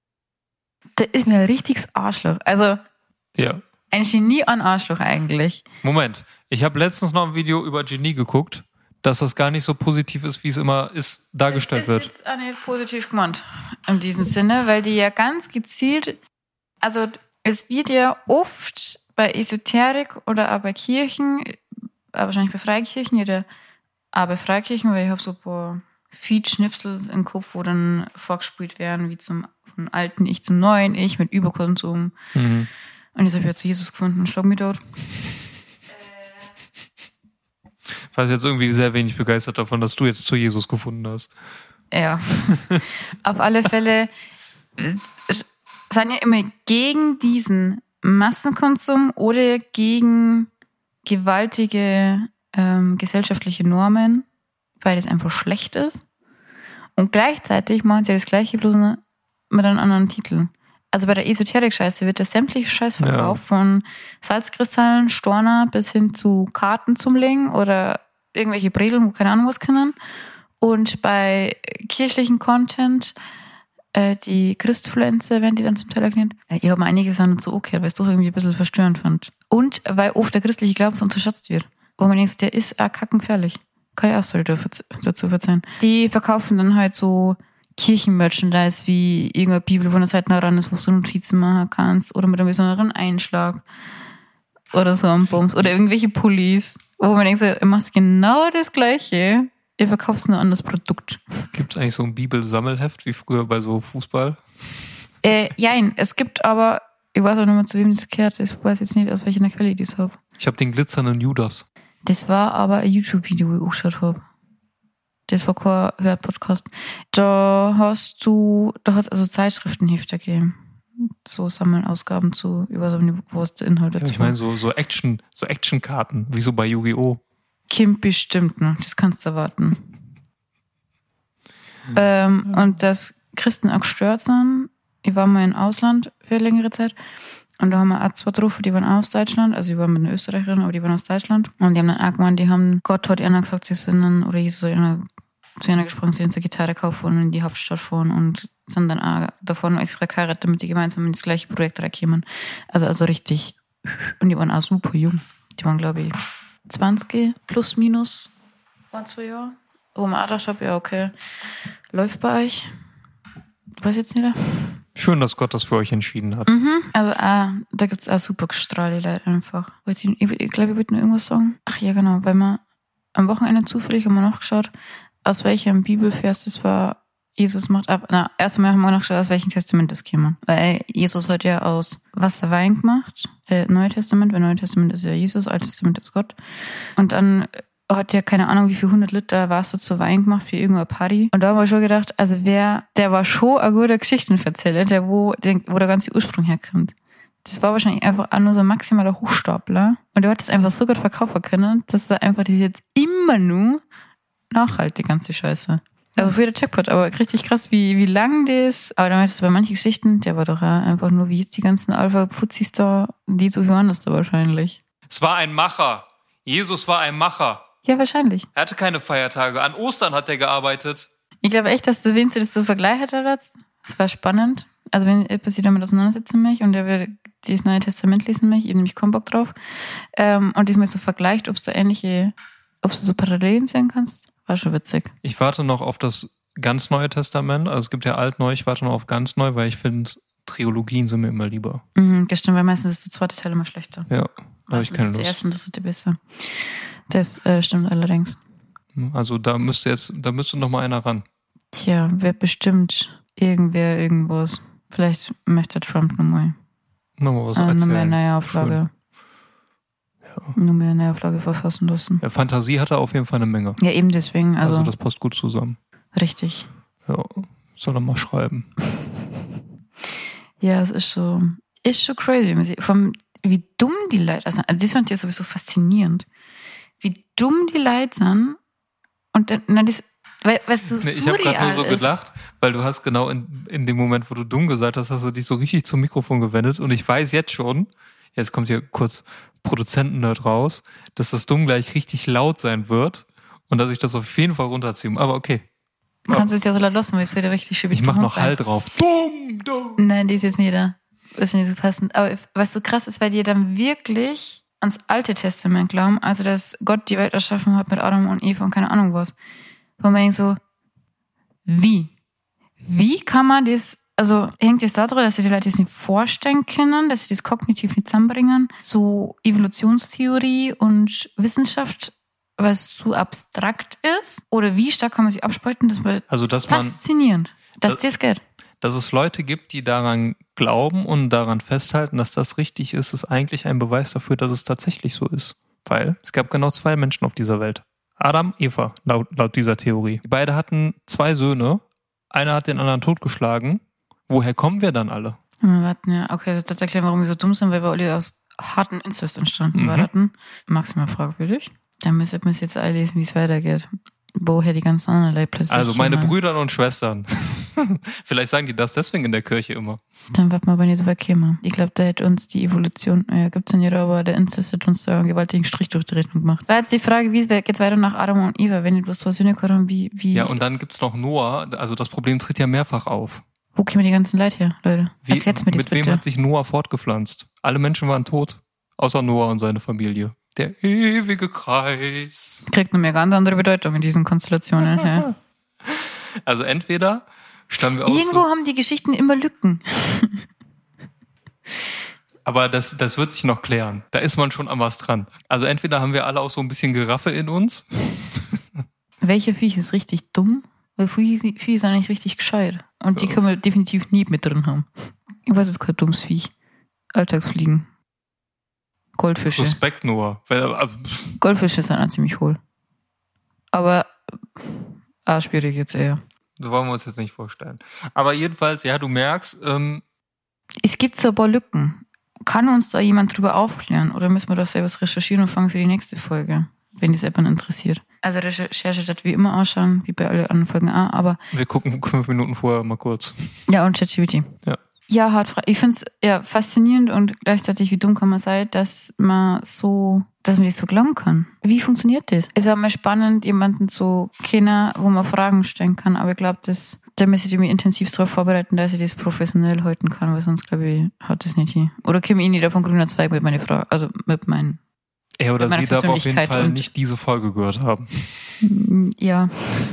da ist mir ein richtiges Arschloch. Also Ja. ein Genie an Arschloch eigentlich. Moment, ich habe letztens noch ein Video über Genie geguckt, dass das gar nicht so positiv ist, wie es immer ist, dargestellt das wird. ist jetzt auch nicht positiv gemeint in diesem Sinne, weil die ja ganz gezielt, also es wird ja oft bei Esoterik oder auch bei Kirchen, aber wahrscheinlich bei Freikirchen, oder auch bei Freikirchen, weil ich habe so ein paar Feed-Schnipsel im Kopf, wo dann vorgespielt werden, wie zum von alten Ich zum neuen Ich mit Überkonsum. Mhm. Und jetzt habe ich ja zu Jesus gefunden und schlag mich dort. Ich war jetzt irgendwie sehr wenig begeistert davon, dass du jetzt zu Jesus gefunden hast. Ja. Auf alle Fälle sind ja immer gegen diesen Massenkonsum oder gegen gewaltige ähm, gesellschaftliche Normen, weil das einfach schlecht ist. Und gleichzeitig machen sie ja das Gleiche, bloß mit einem anderen Titel. Also bei der Esoterik-Scheiße wird der sämtliche Scheiß verkauft, ja. Von Salzkristallen, Storner bis hin zu Karten zum Legen oder irgendwelche Bredeln, wo keine Ahnung was können. Und bei kirchlichen Content, äh, die Christfluencer werden die dann zum Teil erklärt. Äh, ich habe mir einige Sachen so okay, weil ich es doch irgendwie ein bisschen verstörend fand. Und weil oft der christliche Glaube so unterschätzt wird. Wo man denkt, der ist auch kackenfährlich. Kann ich auch so dazu verzeihen. Die verkaufen dann halt so Kirchenmerchandise wie irgendeine Bibel, wo eine Seite nah ran ist, wo du Notizen machen kannst oder mit einem besonderen Einschlag oder so am Bums oder irgendwelche Pullis, wo man denkt, so, ihr macht genau das Gleiche, ihr verkauft nur ein anderes Produkt. Gibt es eigentlich so ein Bibelsammelheft wie früher bei so Fußball? Äh, jein, es gibt aber, ich weiß auch nicht mehr, zu wem das gehört ist, ich weiß jetzt nicht, aus welcher Quelle ich das habe. Ich habe den glitzernden Judas. Das war aber ein YouTube-Video, wo ich angeschaut habe. Das war kein Hörpodcast. Da hast du, da hast also Zeitschriftenhefte gegeben. So Sammelausgaben zu, über so was der Inhalt dazu. Ja, ich meine, so, so Action, so Actionkarten, wie so bei Yu-Gi-Oh! Kim bestimmt, ne? Das kannst du erwarten. ähm, und dass Christen auch gestört sind. Ich war mal im Ausland für eine längere Zeit. Und da haben wir auch zwei getroffen, die waren auch aus Deutschland. Also ich war mit einer Österreicherin, aber die waren aus Deutschland. Und die haben dann auch gemeint, die haben, Gott hat ihnen gesagt, sie sind dann, oder Jesus hat ihnen zu ihnen gesprochen, sie sind eine Gitarre kaufen und in die Hauptstadt fahren und sind dann auch davon extra geheiratet, damit die gemeinsam in das gleiche Projekt reinkommen. Also, also richtig. Und die waren auch super jung. Die waren, glaube ich, zwanzig plus minus, ein, zwei Jahre. Wo man auch gedacht habe, ja, okay, läuft bei euch. Ich weiß jetzt nicht. Schön, dass Gott das für euch entschieden hat. Mhm. Also ah, da gibt es auch super gestrahlte Leute einfach. Ich, ich, ich glaube, ich wollte nur irgendwas sagen. Ach ja, genau, weil wir am Wochenende zufällig haben wir nachgeschaut, aus welchem Bibelvers das war, Jesus macht ab. Na, erst einmal haben wir nachgeschaut, aus welchem Testament das käme. Weil Jesus hat ja aus Wasser Wein gemacht, äh, Neue Testament, weil Neue Testament ist ja Jesus, Altes Testament ist Gott. Und dann hat ja keine Ahnung, wie viel hundert Liter Wasser zu Wein gemacht für irgendeine Party. Und da haben wir schon gedacht, also wer, der war schon ein guter Geschichtenverzähler, der wo, der, wo der ganze Ursprung herkommt. Das war wahrscheinlich einfach auch nur so ein maximaler Hochstapler. Und der hat das einfach so gut verkaufen können, dass er einfach das jetzt immer nur nachhalt, die ganze Scheiße. Also für den Jackpot, aber richtig krass, wie, wie lang das, aber dann meintest du bei manchen Geschichten, der war doch ja einfach nur wie jetzt die ganzen Alpha-Fuzis da, die zu hören ist da wahrscheinlich. Es war ein Macher. Jesus war ein Macher. Ja, wahrscheinlich. Er hatte keine Feiertage. An Ostern hat er gearbeitet. Ich glaube echt, dass du, wenn du das so vergleicht hat, das war spannend. Also wenn jemand sich damit auseinandersetzen möchte und der will das Neue Testament lesen möchte, ich habe nämlich keinen Bock drauf, ähm, und das mal so vergleicht, ob du ähnliche, ob du so Parallelen sehen kannst, war schon witzig. Ich warte noch auf das ganz Neue Testament. Also es gibt ja alt, neu, ich warte noch auf ganz neu, weil ich finde, Trilogien sind mir immer lieber. Mhm, das stimmt, weil meistens ist der zweite Teil immer schlechter. Ja, da habe ich keine Lust. Der Lust. erste und der dritte besser. Das äh, stimmt allerdings. Also da müsste jetzt, da müsste noch mal einer ran. Tja, wird bestimmt irgendwer irgendwas. Vielleicht möchte Trump nochmal. Nochmal was äh, erzählen. Nochmal eine Neuauflage. Ja. Nochmal eine Neuauflage verfassen lassen. Ja, Fantasie hat er auf jeden Fall eine Menge. Ja, eben deswegen. Also, also das passt gut zusammen. Richtig. Ja, soll er mal schreiben. Ja, es ist so, ist schon crazy. Vom, wie dumm die Leute sind. Also das fand ich ja sowieso faszinierend. Wie dumm die Leute sind. Und dann, na, das, weil, weil es so nee, ich habe gerade nur so ist. gelacht, weil du hast genau in, in dem Moment, wo du dumm gesagt hast, hast du dich so richtig zum Mikrofon gewendet. Und ich weiß jetzt schon, jetzt kommt hier kurz Produzenten-Nerd raus, dass das dumm gleich richtig laut sein wird und dass ich das auf jeden Fall runterziehe. Aber okay. Du kannst es ja so laut lassen, weil es wieder richtig schön Ich mach noch sein. Halt drauf. Dumm, dumm. Nein, die ist jetzt nicht da. Das ist nicht so passend. Aber was so krass ist, weil die dann wirklich ans Alte Testament glauben, also dass Gott die Welt erschaffen hat mit Adam und Eva und keine Ahnung was. Wo man denkt so, wie? Wie kann man das, also hängt es daran, dass sich die Leute das nicht vorstellen können, dass sie das kognitiv nicht zusammenbringen? So Evolutionstheorie und Wissenschaft, was zu abstrakt ist? Oder wie stark kann man sich abspalten? Das war also, dass man, faszinierend, dass das, das geht. Dass es Leute gibt, die daran glauben und daran festhalten, dass das richtig ist, ist eigentlich ein Beweis dafür, dass es tatsächlich so ist. Weil es gab genau zwei Menschen auf dieser Welt. Adam, Eva, laut, laut dieser Theorie. Die beide hatten zwei Söhne. Einer hat den anderen totgeschlagen. Woher kommen wir dann alle? Wir warten, ja, okay, das wird erklären, warum wir so dumm sind, weil wir alle aus harten Inzest entstanden mhm. waren. Maximal fragwürdig. Dann müssen wir jetzt alle lesen, wie es weitergeht. Woher die ganzen anderen Leibplätze. Also meine Brüder und Schwestern. Vielleicht sagen die das deswegen in der Kirche immer. Dann warten wir aber nicht so weit käme. Ich glaube, da hätte uns die Evolution, ja, gibt's ja nicht, aber der Inzest hat uns da einen gewaltigen Strich durch die Rechnung gemacht. War jetzt die Frage, wie geht's weiter nach Adam und Eva, wenn die bloß zwei Söhne haben, wie, wie. Ja, und dann gibt's noch Noah. Also das Problem tritt ja mehrfach auf. Wo kämen die ganzen Leute her, Leute? Wie, Erklärt's mir das mit bitte. Mit wem hat sich Noah fortgepflanzt? Alle Menschen waren tot. Außer Noah und seine Familie. Der ewige Kreis. Kriegt noch mehr ganz andere Bedeutung in diesen Konstellationen. Ja. Also entweder stammen wir aus. Irgendwo so, haben die Geschichten immer Lücken. Aber das, das wird sich noch klären. Da ist man schon an was dran. Also entweder haben wir alle auch so ein bisschen Giraffe in uns. Welche Viech ist richtig dumm? Weil Viecher sind eigentlich richtig gescheit. Und die ja. können wir definitiv nie mit drin haben. Ich weiß jetzt kein dummes Viech. Alltagsfliegen. Goldfische. Respekt nur. Goldfische sind auch ziemlich hohl. Aber ah, schwierig jetzt eher. Das wollen wir uns jetzt nicht vorstellen. Aber jedenfalls, ja, du merkst... Ähm, es gibt so ein paar Lücken. Kann uns da jemand drüber aufklären? Oder müssen wir das selber recherchieren und fangen für die nächste Folge, wenn die jemand interessiert? Also Recherche wird wie immer ausschauen, wie bei allen anderen Folgen auch, aber... Wir gucken fünf Minuten vorher mal kurz. Ja, und ChatGPT. Ja. Ja, hart. Ich finde es ja faszinierend und gleichzeitig, wie dumm kann man sein, dass man so, dass man das so glauben kann. Wie funktioniert das? Es war mal spannend, jemanden zu kennen, wo man Fragen stellen kann, aber ich glaube, dass da müsste ich mich intensiv darauf vorbereiten, dass ich das professionell halten kann, weil sonst, glaube ich, hat das nicht hier. Oder komme ich nicht auf einen grünen Zweig mit meiner Frage, also mit meinen. Ja, oder sie darf auf jeden Fall nicht diese Folge gehört haben. Ja.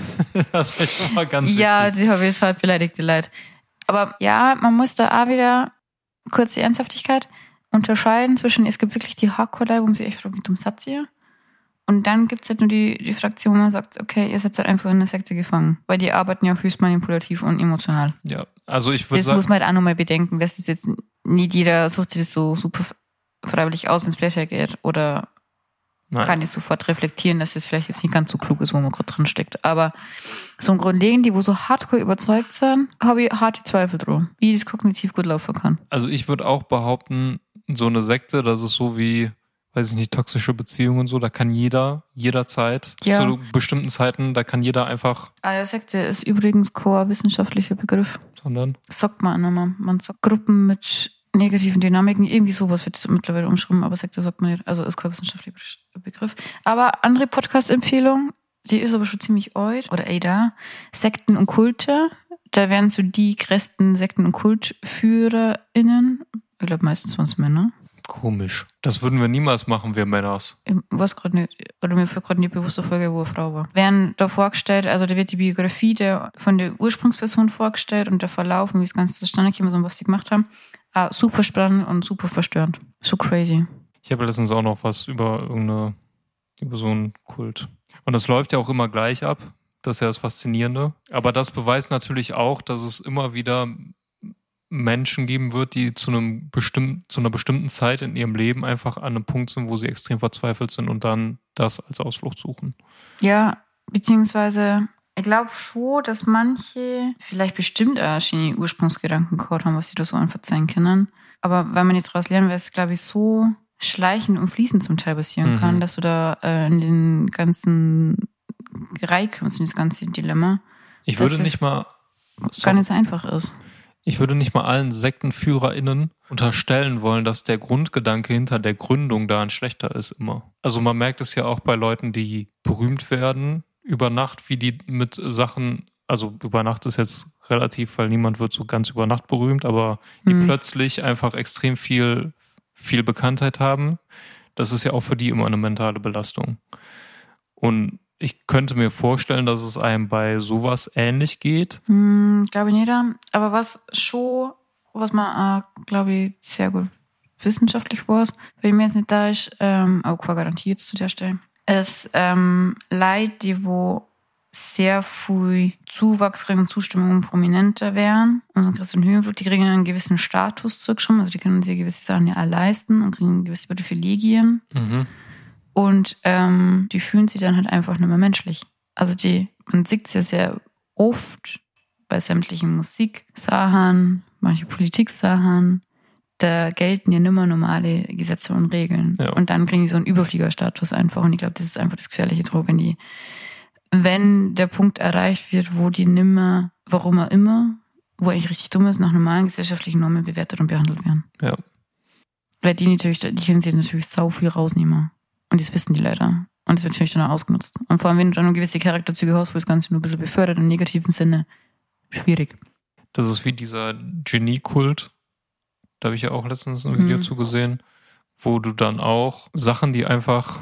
Das wäre schon mal ganz wichtig. Ja, die habe ich jetzt halt beleidigte Leid. Aber ja, man muss da auch wieder kurz die Ernsthaftigkeit unterscheiden zwischen, es gibt wirklich die Hardcore-Leute, wo man sich echt fragt, mit dem Satz hier. Und dann gibt es halt nur die, die Fraktion, wo man sagt, okay, ihr seid halt einfach in der Sekte gefangen. Weil die arbeiten ja höchst manipulativ und emotional. Ja, also ich würde Das sagen... muss man halt auch nochmal bedenken. Das ist jetzt nicht jeder sucht sich das so super freiwillig aus, wenn es Pleasure geht. Oder Nein. kann ich sofort reflektieren, dass das vielleicht jetzt nicht ganz so klug ist, wo man gerade drin steckt. Aber so ein Grundlegend, die wo so hardcore überzeugt sind, habe ich harte Zweifel dran, wie das kognitiv gut laufen kann. Also ich würde auch behaupten, so eine Sekte, das ist so wie, weiß ich nicht, toxische Beziehungen und so, da kann jeder, jederzeit, ja. zu bestimmten Zeiten, da kann jeder einfach... Ah ja, Sekte ist übrigens kein wissenschaftlicher Begriff. Sondern? Das sagt man immer. Man sagt Gruppen mit negativen Dynamiken, irgendwie sowas wird mittlerweile umschrieben, aber Sekte sagt man nicht, also ist kein wissenschaftlicher Begriff. Aber andere Podcast-Empfehlung, die ist aber schon ziemlich alt, oder ey da, Sekten und Kulte, da werden so die größten Sekten- und KultführerInnen, ich glaube meistens waren es Männer. Komisch. Das würden wir niemals machen, wir Männers. Ich weiß gerade nicht, oder mir fällt gerade nicht bewusst der Folge, wo eine Frau war. Werden da vorgestellt, also da wird die Biografie der, von der Ursprungsperson vorgestellt und der Verlauf und wie das Ganze zustande kam und was sie gemacht haben. Ah, super spannend und super verstörend. So crazy. Ich habe letztens auch noch was über irgendeine, über so einen Kult. Und das läuft ja auch immer gleich ab. Das ist ja das Faszinierende. Aber das beweist natürlich auch, dass es immer wieder Menschen geben wird, die zu einem bestimmten, zu einer bestimmten Zeit in ihrem Leben einfach an einem Punkt sind, wo sie extrem verzweifelt sind und dann das als Ausflucht suchen. Ja, beziehungsweise ich glaube schon, dass manche vielleicht bestimmt auch schon Ursprungsgedanken gehabt haben, was sie da so verzeihen können. Aber wenn man nicht daraus lernen will, ist es, glaube ich, so schleichend und fließend zum Teil passieren mhm. kann, dass du da äh, in den ganzen Reihe kommst, in das ganze Dilemma. Ich würde nicht mal... Gar nicht so einfach ist. Ich würde nicht mal allen SektenführerInnen unterstellen wollen, dass der Grundgedanke hinter der Gründung da ein schlechter ist immer. Also man merkt es ja auch bei Leuten, die berühmt werden über Nacht, wie die mit Sachen, also über Nacht ist jetzt relativ, weil niemand wird so ganz über Nacht berühmt, aber die mhm. plötzlich einfach extrem viel, viel Bekanntheit haben. Das ist ja auch für die immer eine mentale Belastung. Und ich könnte mir vorstellen, dass es einem bei sowas ähnlich geht. Hm, glaube ich nicht. Aber was schon, was man, äh, glaube ich, sehr gut wissenschaftlich war, wenn mir jetzt nicht da ist, ähm, auch keine Garantie jetzt zu der Stelle, ist ähm, Leute, die wo sehr viel Zuwachs kriegen und Zustimmung und prominenter wären. Und so Christian Höhenflug, die kriegen einen gewissen Status zurückgeschrieben, also die können sich gewisse Sachen ja auch leisten und kriegen gewisse Privilegien. Mhm. Und ähm, die fühlen sich dann halt einfach nicht mehr menschlich. Also die, man sieht es ja sehr oft bei sämtlichen Musiksachen, manche Politiksachen, da gelten ja nicht mehr normale Gesetze und Regeln. Ja. Und dann kriegen die so einen Überfliegerstatus einfach. Und ich glaube, das ist einfach das Gefährliche drauf, wenn die, wenn der Punkt erreicht wird, wo die nimmer, warum auch immer, wo eigentlich richtig dumm ist, nach normalen gesellschaftlichen Normen bewertet und behandelt werden. Ja. Weil die natürlich, die können sich natürlich sau viel rausnehmen. Und das wissen die leider. Und das wird natürlich dann auch ausgenutzt. Und vor allem, wenn du dann noch gewisse Charakterzüge hast, wo das Ganze nur ein bisschen befördert, im negativen Sinne, schwierig. Das ist wie dieser Genie-Kult. Da habe ich ja auch letztens ein Video mhm. zu gesehen, wo du dann auch Sachen, die einfach,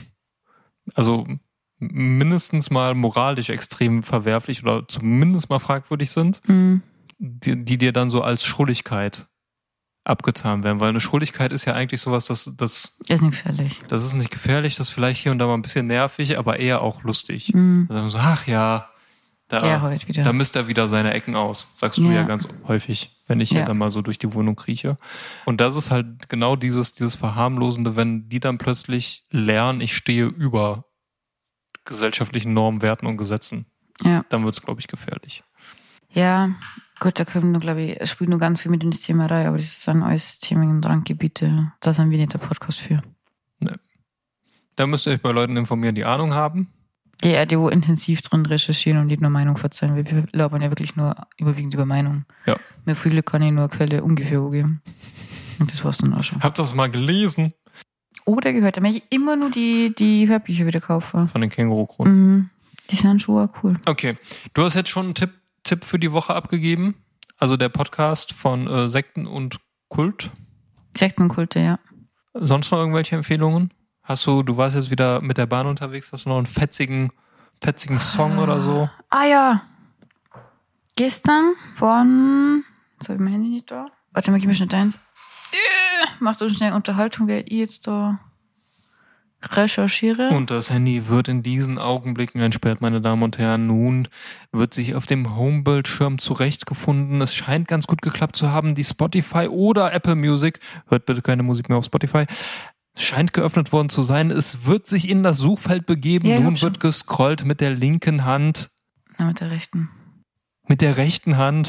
also mindestens mal moralisch extrem verwerflich oder zumindest mal fragwürdig sind, mhm. die, die dir dann so als Schuldigkeit abgetan werden, weil eine Schuldigkeit ist ja eigentlich sowas, das, das ist nicht gefährlich. Das ist nicht gefährlich, das ist vielleicht hier und da mal ein bisschen nervig, aber eher auch lustig. Mhm. Also so, ach ja, Da, Der heute wieder. da misst er wieder seine Ecken aus, sagst du ja, Ja. ganz häufig, wenn ich hier Ja. dann mal so durch die Wohnung krieche. Und das ist halt genau dieses, dieses Verharmlosende, wenn die dann plötzlich lernen, ich stehe über gesellschaftlichen Normen, Werten und Gesetzen. Ja. Dann wird's, glaube ich, gefährlich. Ja, gut, da können wir, glaube ich, es spielt nur ganz viel mit in das Thema rein, aber das sind alles Themen und Randgebiete. Da sind wir nicht der Podcast für. Da müsst ihr euch bei Leuten informieren, die Ahnung haben. Die, die wo intensiv drin recherchieren und nicht nur Meinung verzeihen, weil wir labern ja wirklich nur überwiegend über Meinung. Ja. Mir viele kann ich nur eine Quelle ungefähr angeben. Und das war's dann auch schon. Habt ihr das mal gelesen? Oder gehört, da möchte ich immer nur die, die Hörbücher wieder kaufen. Von den Känguru-Kronen. Mhm. Die sind schon auch cool. Okay. Du hast jetzt schon einen Tipp, Tipp für die Woche abgegeben. Also der Podcast von äh, Sekten und Kult. Sektenkulte, ja. Sonst noch irgendwelche Empfehlungen? Hast du, du warst jetzt wieder mit der Bahn unterwegs, hast du noch einen fetzigen, fetzigen Song oder so? Ah ja. Gestern von. Jetzt habe ich mein Handy nicht da. Warte mal, gib mir schnell deins. Äh, Mach so schnell Unterhaltung, wer ich jetzt da recherchiere. Und das Handy wird in diesen Augenblicken entsperrt, meine Damen und Herren. Nun wird sich auf dem Homebildschirm zurechtgefunden. Es scheint ganz gut geklappt zu haben. Die Spotify oder Apple Music, hört bitte keine Musik mehr auf Spotify, scheint geöffnet worden zu sein. Es wird sich in das Suchfeld begeben. Ja, ich Nun hab schon. wird gescrollt mit der linken Hand. Na, mit der rechten. Mit der rechten Hand.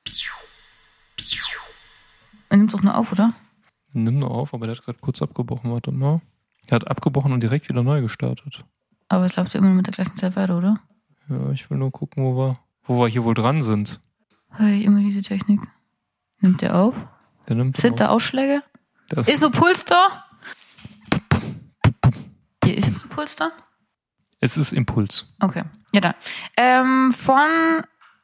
Er nimmt doch nur auf, oder? Nimm nur auf, aber der hat gerade kurz abgebrochen. Warte mal. Er hat abgebrochen und direkt wieder neu gestartet. Aber es läuft ja immer mit der gleichen Zeit weiter, oder? Ja, ich will nur gucken, wo wir, wo wir hier wohl dran sind. Hey, immer diese Technik. Nimmt der auf? Der nimmt Sind auf. da Ausschläge? Das Ist nur Puls da? Hier ist jetzt ein Puls da? Es ist Impuls. Okay. Ja, dann. Ähm, von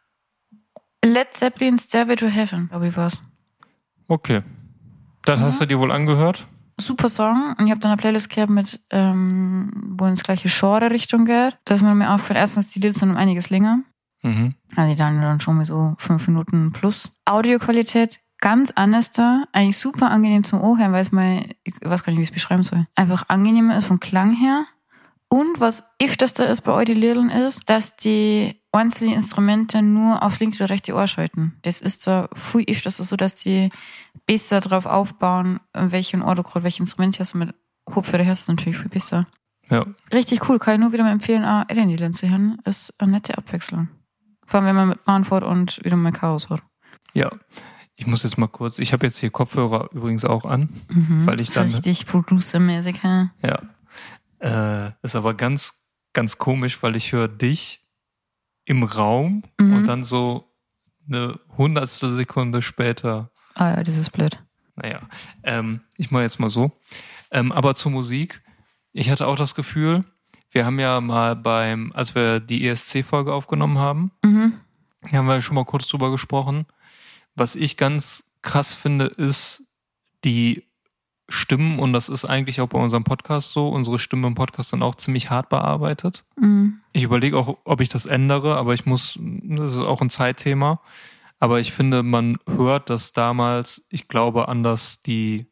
Led Zeppelin Stairway to Heaven, glaube ich, war's. Okay. Das Mhm. hast du dir wohl angehört? Super Song. Und ich habe dann eine Playlist gehabt, mit, ähm, wo ins gleiche Genre-Richtung geht. Da ist mir mir aufgefallen, erstens, die Lieder sind um einiges länger. Mhm. Also die dann, dann schon mal so fünf Minuten plus. Audioqualität ganz anders da. Eigentlich super angenehm zum Ohr hören, weil es mal, ich weiß gar nicht, wie ich es beschreiben soll, einfach angenehmer ist vom Klang her. Und was öfters da ist bei euch die Liedern ist, dass die einzelnen Instrumente nur aufs linke oder rechte Ohr schalten. Das ist da viel öfters so, dass die besser drauf aufbauen, welchen Ohr du gerade, welches Instrument hast. Und mit Kopfhörer hörst du natürlich viel besser. Ja. Richtig cool, kann ich nur wieder mal empfehlen, auch Eden zu hören. Ist eine nette Abwechslung. Vor allem, wenn man mit Bahn fährt und wieder mal Chaos hat. Ja. Ich muss jetzt mal kurz, ich habe jetzt hier Kopfhörer übrigens auch an, Mhm. weil ich So dann, richtig producermäßig, hä? ja, äh, ist aber ganz, ganz komisch, weil ich höre dich im Raum Mhm. und dann so eine hundertstel Sekunde später. Ah ja, das ist blöd. Naja, ähm, ich mache jetzt mal so. Ähm, aber zur Musik. Ich hatte auch das Gefühl, wir haben ja mal beim, als wir die E S C-Folge aufgenommen haben, Mhm. haben wir schon mal kurz drüber gesprochen. Was ich ganz krass finde, ist die Stimmen, und das ist eigentlich auch bei unserem Podcast so, unsere Stimmen im Podcast sind auch ziemlich hart bearbeitet. Mhm. Ich überlege auch, ob ich das ändere, aber ich muss, das ist auch ein Zeitthema. Aber ich finde, man hört, dass damals, ich glaube, anders die,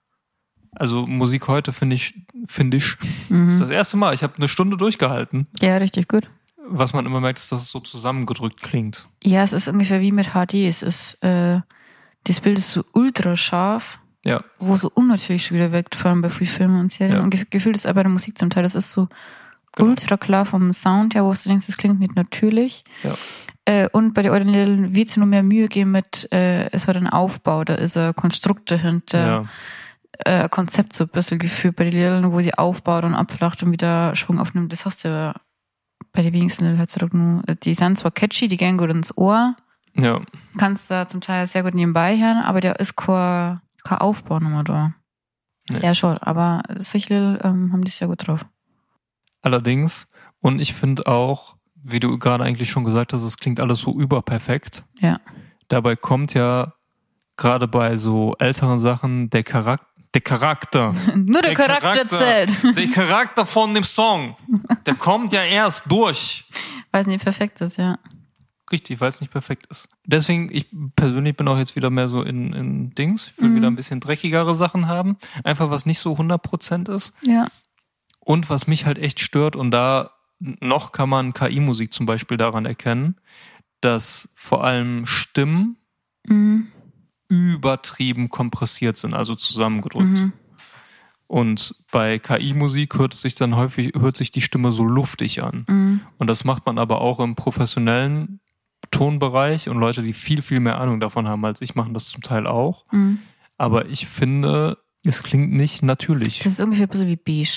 also Musik heute finde ich, finde ich, Mhm. ist das erste Mal. Ich habe eine Stunde durchgehalten. Ja, richtig gut. Was man immer merkt, ist, dass es so zusammengedrückt klingt. Ja, es ist ungefähr wie mit H D. Es ist, äh, das Bild ist so ultra scharf, Ja, wo so unnatürlich schon wieder wirkt, vor allem bei Free Filmen und Serien. Ja. Und gef- gefühlt ist auch bei der Musik zum Teil, das ist so Genau. ultra klar vom Sound her, wo du denkst, das klingt nicht natürlich. ja, Äh, und bei den anderen Liedern wird es nur mehr Mühe geben mit, äh, es hat einen Aufbau, da ist ein Konstrukt dahinter, ja, äh, ein Konzept so ein bisschen gefühlt bei den Liedern, wo sie aufbaut und abflacht und wieder Schwung aufnimmt. Das hast du ja bei den wenigsten Liedern heutzutage nur. Die sind zwar catchy, die gehen gut ins Ohr, ja. kannst da zum Teil sehr gut nebenbei hören, aber der ist kein, kein Aufbau nochmal da. Nee. Sehr schade, aber solche Lieder ähm, haben die sehr gut drauf. Allerdings, und ich finde auch, wie du gerade eigentlich schon gesagt hast, es klingt alles so überperfekt. Ja. Dabei kommt ja gerade bei so älteren Sachen der Charakter, der Charakter, Nur der, Der Charakter, Charakter. zählt. der Charakter von dem Song, der kommt ja erst durch. Weiß nicht, perfekt ist, ja. Richtig, weil es nicht perfekt ist. Deswegen, ich persönlich bin auch jetzt wieder mehr so in, in Dings. Ich will Mhm. wieder ein bisschen dreckigere Sachen haben. Einfach was nicht so hundert Prozent ist. Ja. Und was mich halt echt stört, und da, noch kann man K I-Musik zum Beispiel daran erkennen, dass vor allem Stimmen Mhm. übertrieben kompressiert sind, also zusammengedrückt. Mhm. Und bei K I-Musik hört sich dann häufig, hört sich die Stimme so luftig an. Mhm. Und das macht man aber auch im professionellen Tonbereich, und Leute, die viel, viel mehr Ahnung davon haben als ich, machen das zum Teil auch. Mhm. Aber ich finde, es klingt nicht natürlich. Das ist ungefähr ein bisschen wie beige.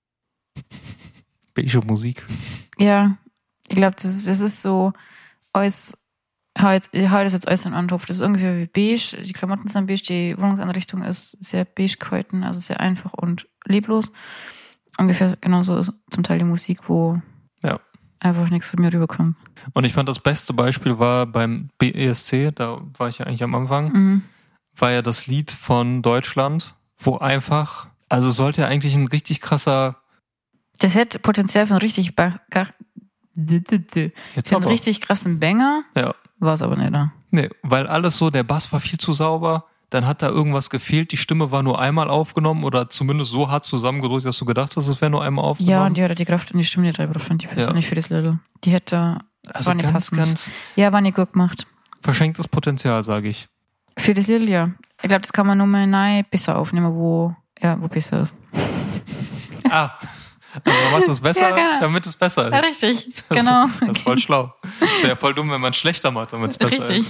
Beige Musik. Ja, ich glaube, das ist, das ist so, alles, heute, heute ist jetzt alles ein Antopf. Das ist ungefähr wie beige. Die Klamotten sind beige, die Wohnungsanrichtung ist sehr beige gehalten, also sehr einfach und leblos. Ungefähr genauso ist zum Teil die Musik, wo Ja. einfach nichts von mir rüberkommt. Und ich fand, das beste Beispiel war beim B E S C, da war ich ja eigentlich am Anfang, Mhm. war ja das Lied von Deutschland, wo einfach, also sollte ja eigentlich ein richtig krasser, Das hätte Potenzial für einen richtig, ba- gar, für jetzt einen aber, richtig krassen Banger, ja, war es aber nicht da. nee, weil alles so, der Bass war viel zu sauber, dann hat da irgendwas gefehlt, die Stimme war nur einmal aufgenommen oder zumindest so hart zusammengedrückt, dass du gedacht hast, es wäre nur einmal aufgenommen. Ja, und die hat die Kraft und die Stimme nicht reingebracht, fand ich persönlich für das Little. Die hätte, also war nicht ganz, passend. ganz Ja, war nicht gut gemacht. verschenktes Potenzial, sage ich. Für das Little, ja. Ich glaube, das kann man nur mal nein besser aufnehmen, wo, ja, wo besser ist. Ah, also man macht es besser, Ja, genau. damit es besser ist. Ja, richtig, Das, genau. Das ist voll schlau. Das wäre ja voll dumm, wenn man es schlechter macht, damit es besser Richtig. ist.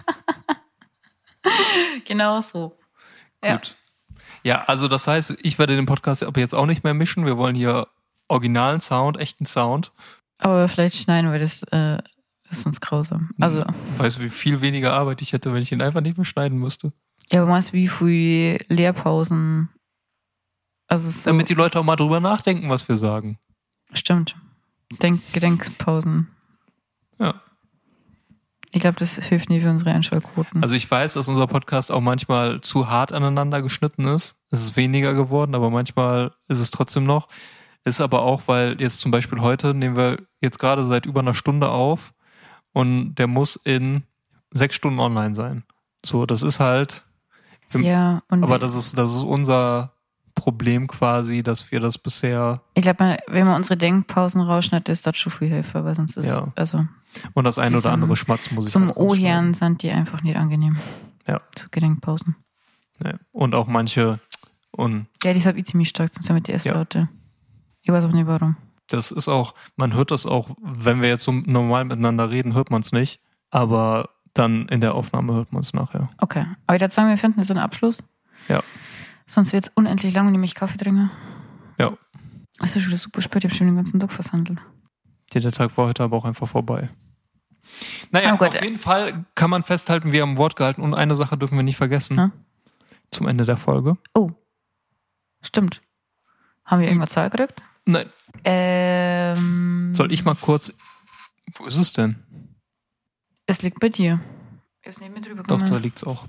Genau so. Ja. Gut. Ja, also das heißt, ich werde den Podcast aber jetzt auch nicht mehr mischen. Wir wollen hier originalen Sound, echten Sound. Aber vielleicht schneiden wir das, äh, ist uns grausam. Also, Weißt du, wie viel weniger Arbeit ich hätte, wenn ich ihn einfach nicht mehr schneiden müsste? ja, aber meinst du, wie viele Lehrpausen? Also, es ist so, Damit die Leute auch mal drüber nachdenken, was wir sagen. stimmt. Denk, Gedenkpausen. Ja. Ich glaube, das hilft nie für unsere Einschaltquoten. Also ich weiß, dass unser Podcast auch manchmal zu hart aneinander geschnitten ist. Es ist weniger geworden, aber manchmal ist es trotzdem noch. Ist aber auch, weil jetzt zum Beispiel heute nehmen wir jetzt gerade seit über einer Stunde auf und der muss in sechs Stunden online sein. So, das ist halt, ja, und aber das ist, das ist unser Problem quasi, dass wir das bisher, ich glaube, wenn man unsere Denkpausen rausschneidet, ist das schon viel Hilfe, weil sonst ist, Ja. also und das ein Die oder sind andere Schmatzmusik. zum halt rausschneiden. Ohren sind die einfach nicht angenehm. Ja. Zu Gedenkpausen. Nee. Und auch manche, und Ja, die ist halt ziemlich stark, zum mit die Ja. S-Laute. Ich weiß auch nicht warum. das ist auch, man hört das auch, wenn wir jetzt so normal miteinander reden, hört man es nicht. Aber dann in der Aufnahme hört man es nachher. Okay, aber ich würde sagen, wir finden jetzt einen Abschluss. Ja. Sonst wird es unendlich lang und ich mich Kaffee trinke. Ja. Es ist schon wieder super spät, ich habe schon den ganzen Tag versandelt. Ja, der Tag war heute aber auch einfach vorbei. Naja, Oh Gott. auf jeden Fall kann man festhalten, wir haben Wort gehalten und eine Sache dürfen wir nicht vergessen. Ja. Zum Ende der Folge. Oh, stimmt. Haben wir irgendwas Zahl gekriegt? Nein. Ähm, Soll ich mal kurz. Wo ist es denn? Es liegt bei dir. Ich hab's nicht mit drüber Doch, gekommen. da liegt's auch.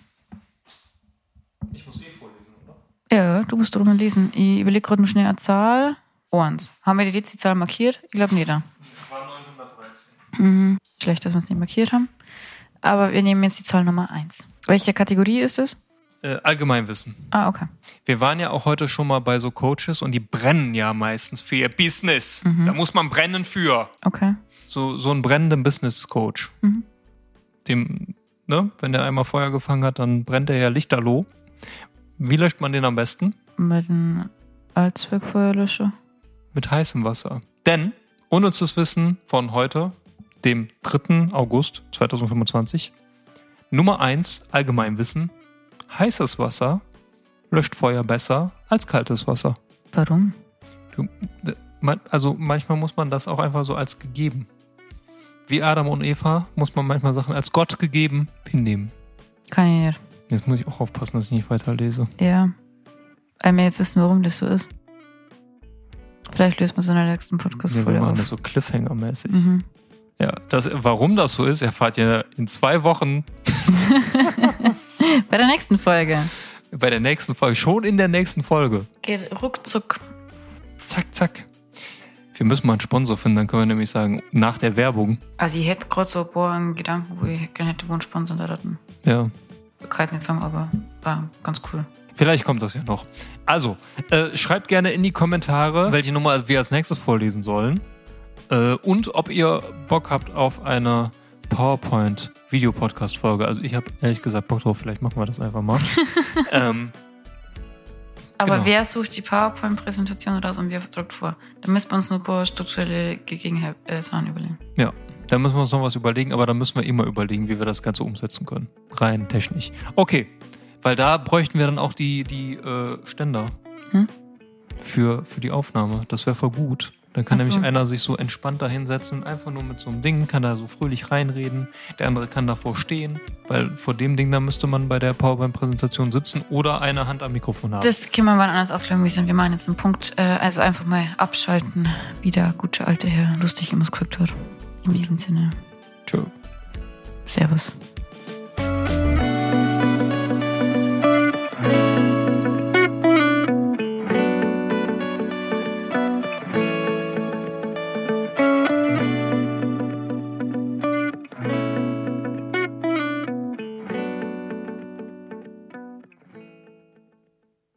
Ich muss eh vorlesen, oder? Ja, du musst drüber lesen. Ich überlege gerade noch schnell eine Zahl. Eins. Haben wir die jetzt die Zahl markiert? Ich glaube nicht. Da. Das war neunhundertdreizehn. Mhm. Schlecht, dass wir es nicht markiert haben. Aber wir nehmen jetzt die Zahl Nummer eins. Welche Kategorie ist es? Äh, Allgemeinwissen. Ah, okay. Wir waren ja auch heute schon mal bei so Coaches und die brennen ja meistens für ihr Business. Mhm. Da muss man brennen für. Okay. So, so einen brennenden Business-Coach. Mhm. Dem, ne, wenn der einmal Feuer gefangen hat, dann brennt er ja lichterloh. Wie löscht man den am besten? Mit einem Allzweckfeuerlöscher. Mit heißem Wasser. Denn unnützes Wissen von heute, dem dritten August zweitausendfünfundzwanzig. Nummer eins, Allgemeinwissen. Heißes Wasser löscht Feuer besser als kaltes Wasser. Warum? Du, man, also manchmal muss man das auch einfach so als gegeben. Wie Adam und Eva muss man manchmal Sachen als Gott gegeben hinnehmen. Kann ich nicht. Jetzt muss ich auch aufpassen, dass ich nicht weiterlese. Ja. Weil wir jetzt wissen, warum das so ist. Vielleicht lösen wir es in der nächsten Ja, Podcast-Folge wir machen auf. das so Cliffhanger-mäßig. Mhm. Ja, das, warum das so ist, erfahrt ihr in zwei Wochen Bei der nächsten Folge. bei der nächsten Folge. Schon in der nächsten Folge. Geht ruckzuck. Zack, zack. Wir müssen mal einen Sponsor finden, dann können wir nämlich sagen, nach der Werbung. Also ich hätte gerade so ein paar Gedanken, wo ich gerne hätte, wo ein Sponsor da hatten. Ja, Ich kann jetzt nicht sagen, aber war ganz cool. vielleicht kommt das ja noch. Also, äh, schreibt gerne in die Kommentare, welche Nummer wir als nächstes vorlesen sollen. Äh, und ob ihr Bock habt auf eine PowerPoint-Video-Podcast-Folge. Also ich habe ehrlich gesagt Bock drauf, vielleicht machen wir das einfach mal. ähm, Aber genau. wer sucht die PowerPoint-Präsentation raus und wer drückt vor? Da müssen wir uns nur ein paar strukturelle Gegensachen äh, überlegen. Ja, da müssen wir uns noch was überlegen, aber da müssen wir immer überlegen, wie wir das Ganze umsetzen können. Rein technisch. Okay, weil da bräuchten wir dann auch die, die äh, Ständer hm? für, für die Aufnahme. Das wäre voll gut. Dann kann Ach so. nämlich einer sich so entspannt da hinsetzen und einfach nur mit so einem Ding, kann da so fröhlich reinreden. Der andere kann davor stehen, weil vor dem Ding da müsste man bei der PowerPoint-Präsentation sitzen oder eine Hand am Mikrofon haben. Das können wir mal anders ausklagen müssen. Wir machen jetzt einen Punkt. Äh, also einfach mal abschalten, wie der gute alte Herr lustig immer gesagt hat. In diesem Sinne. Tschö. Servus.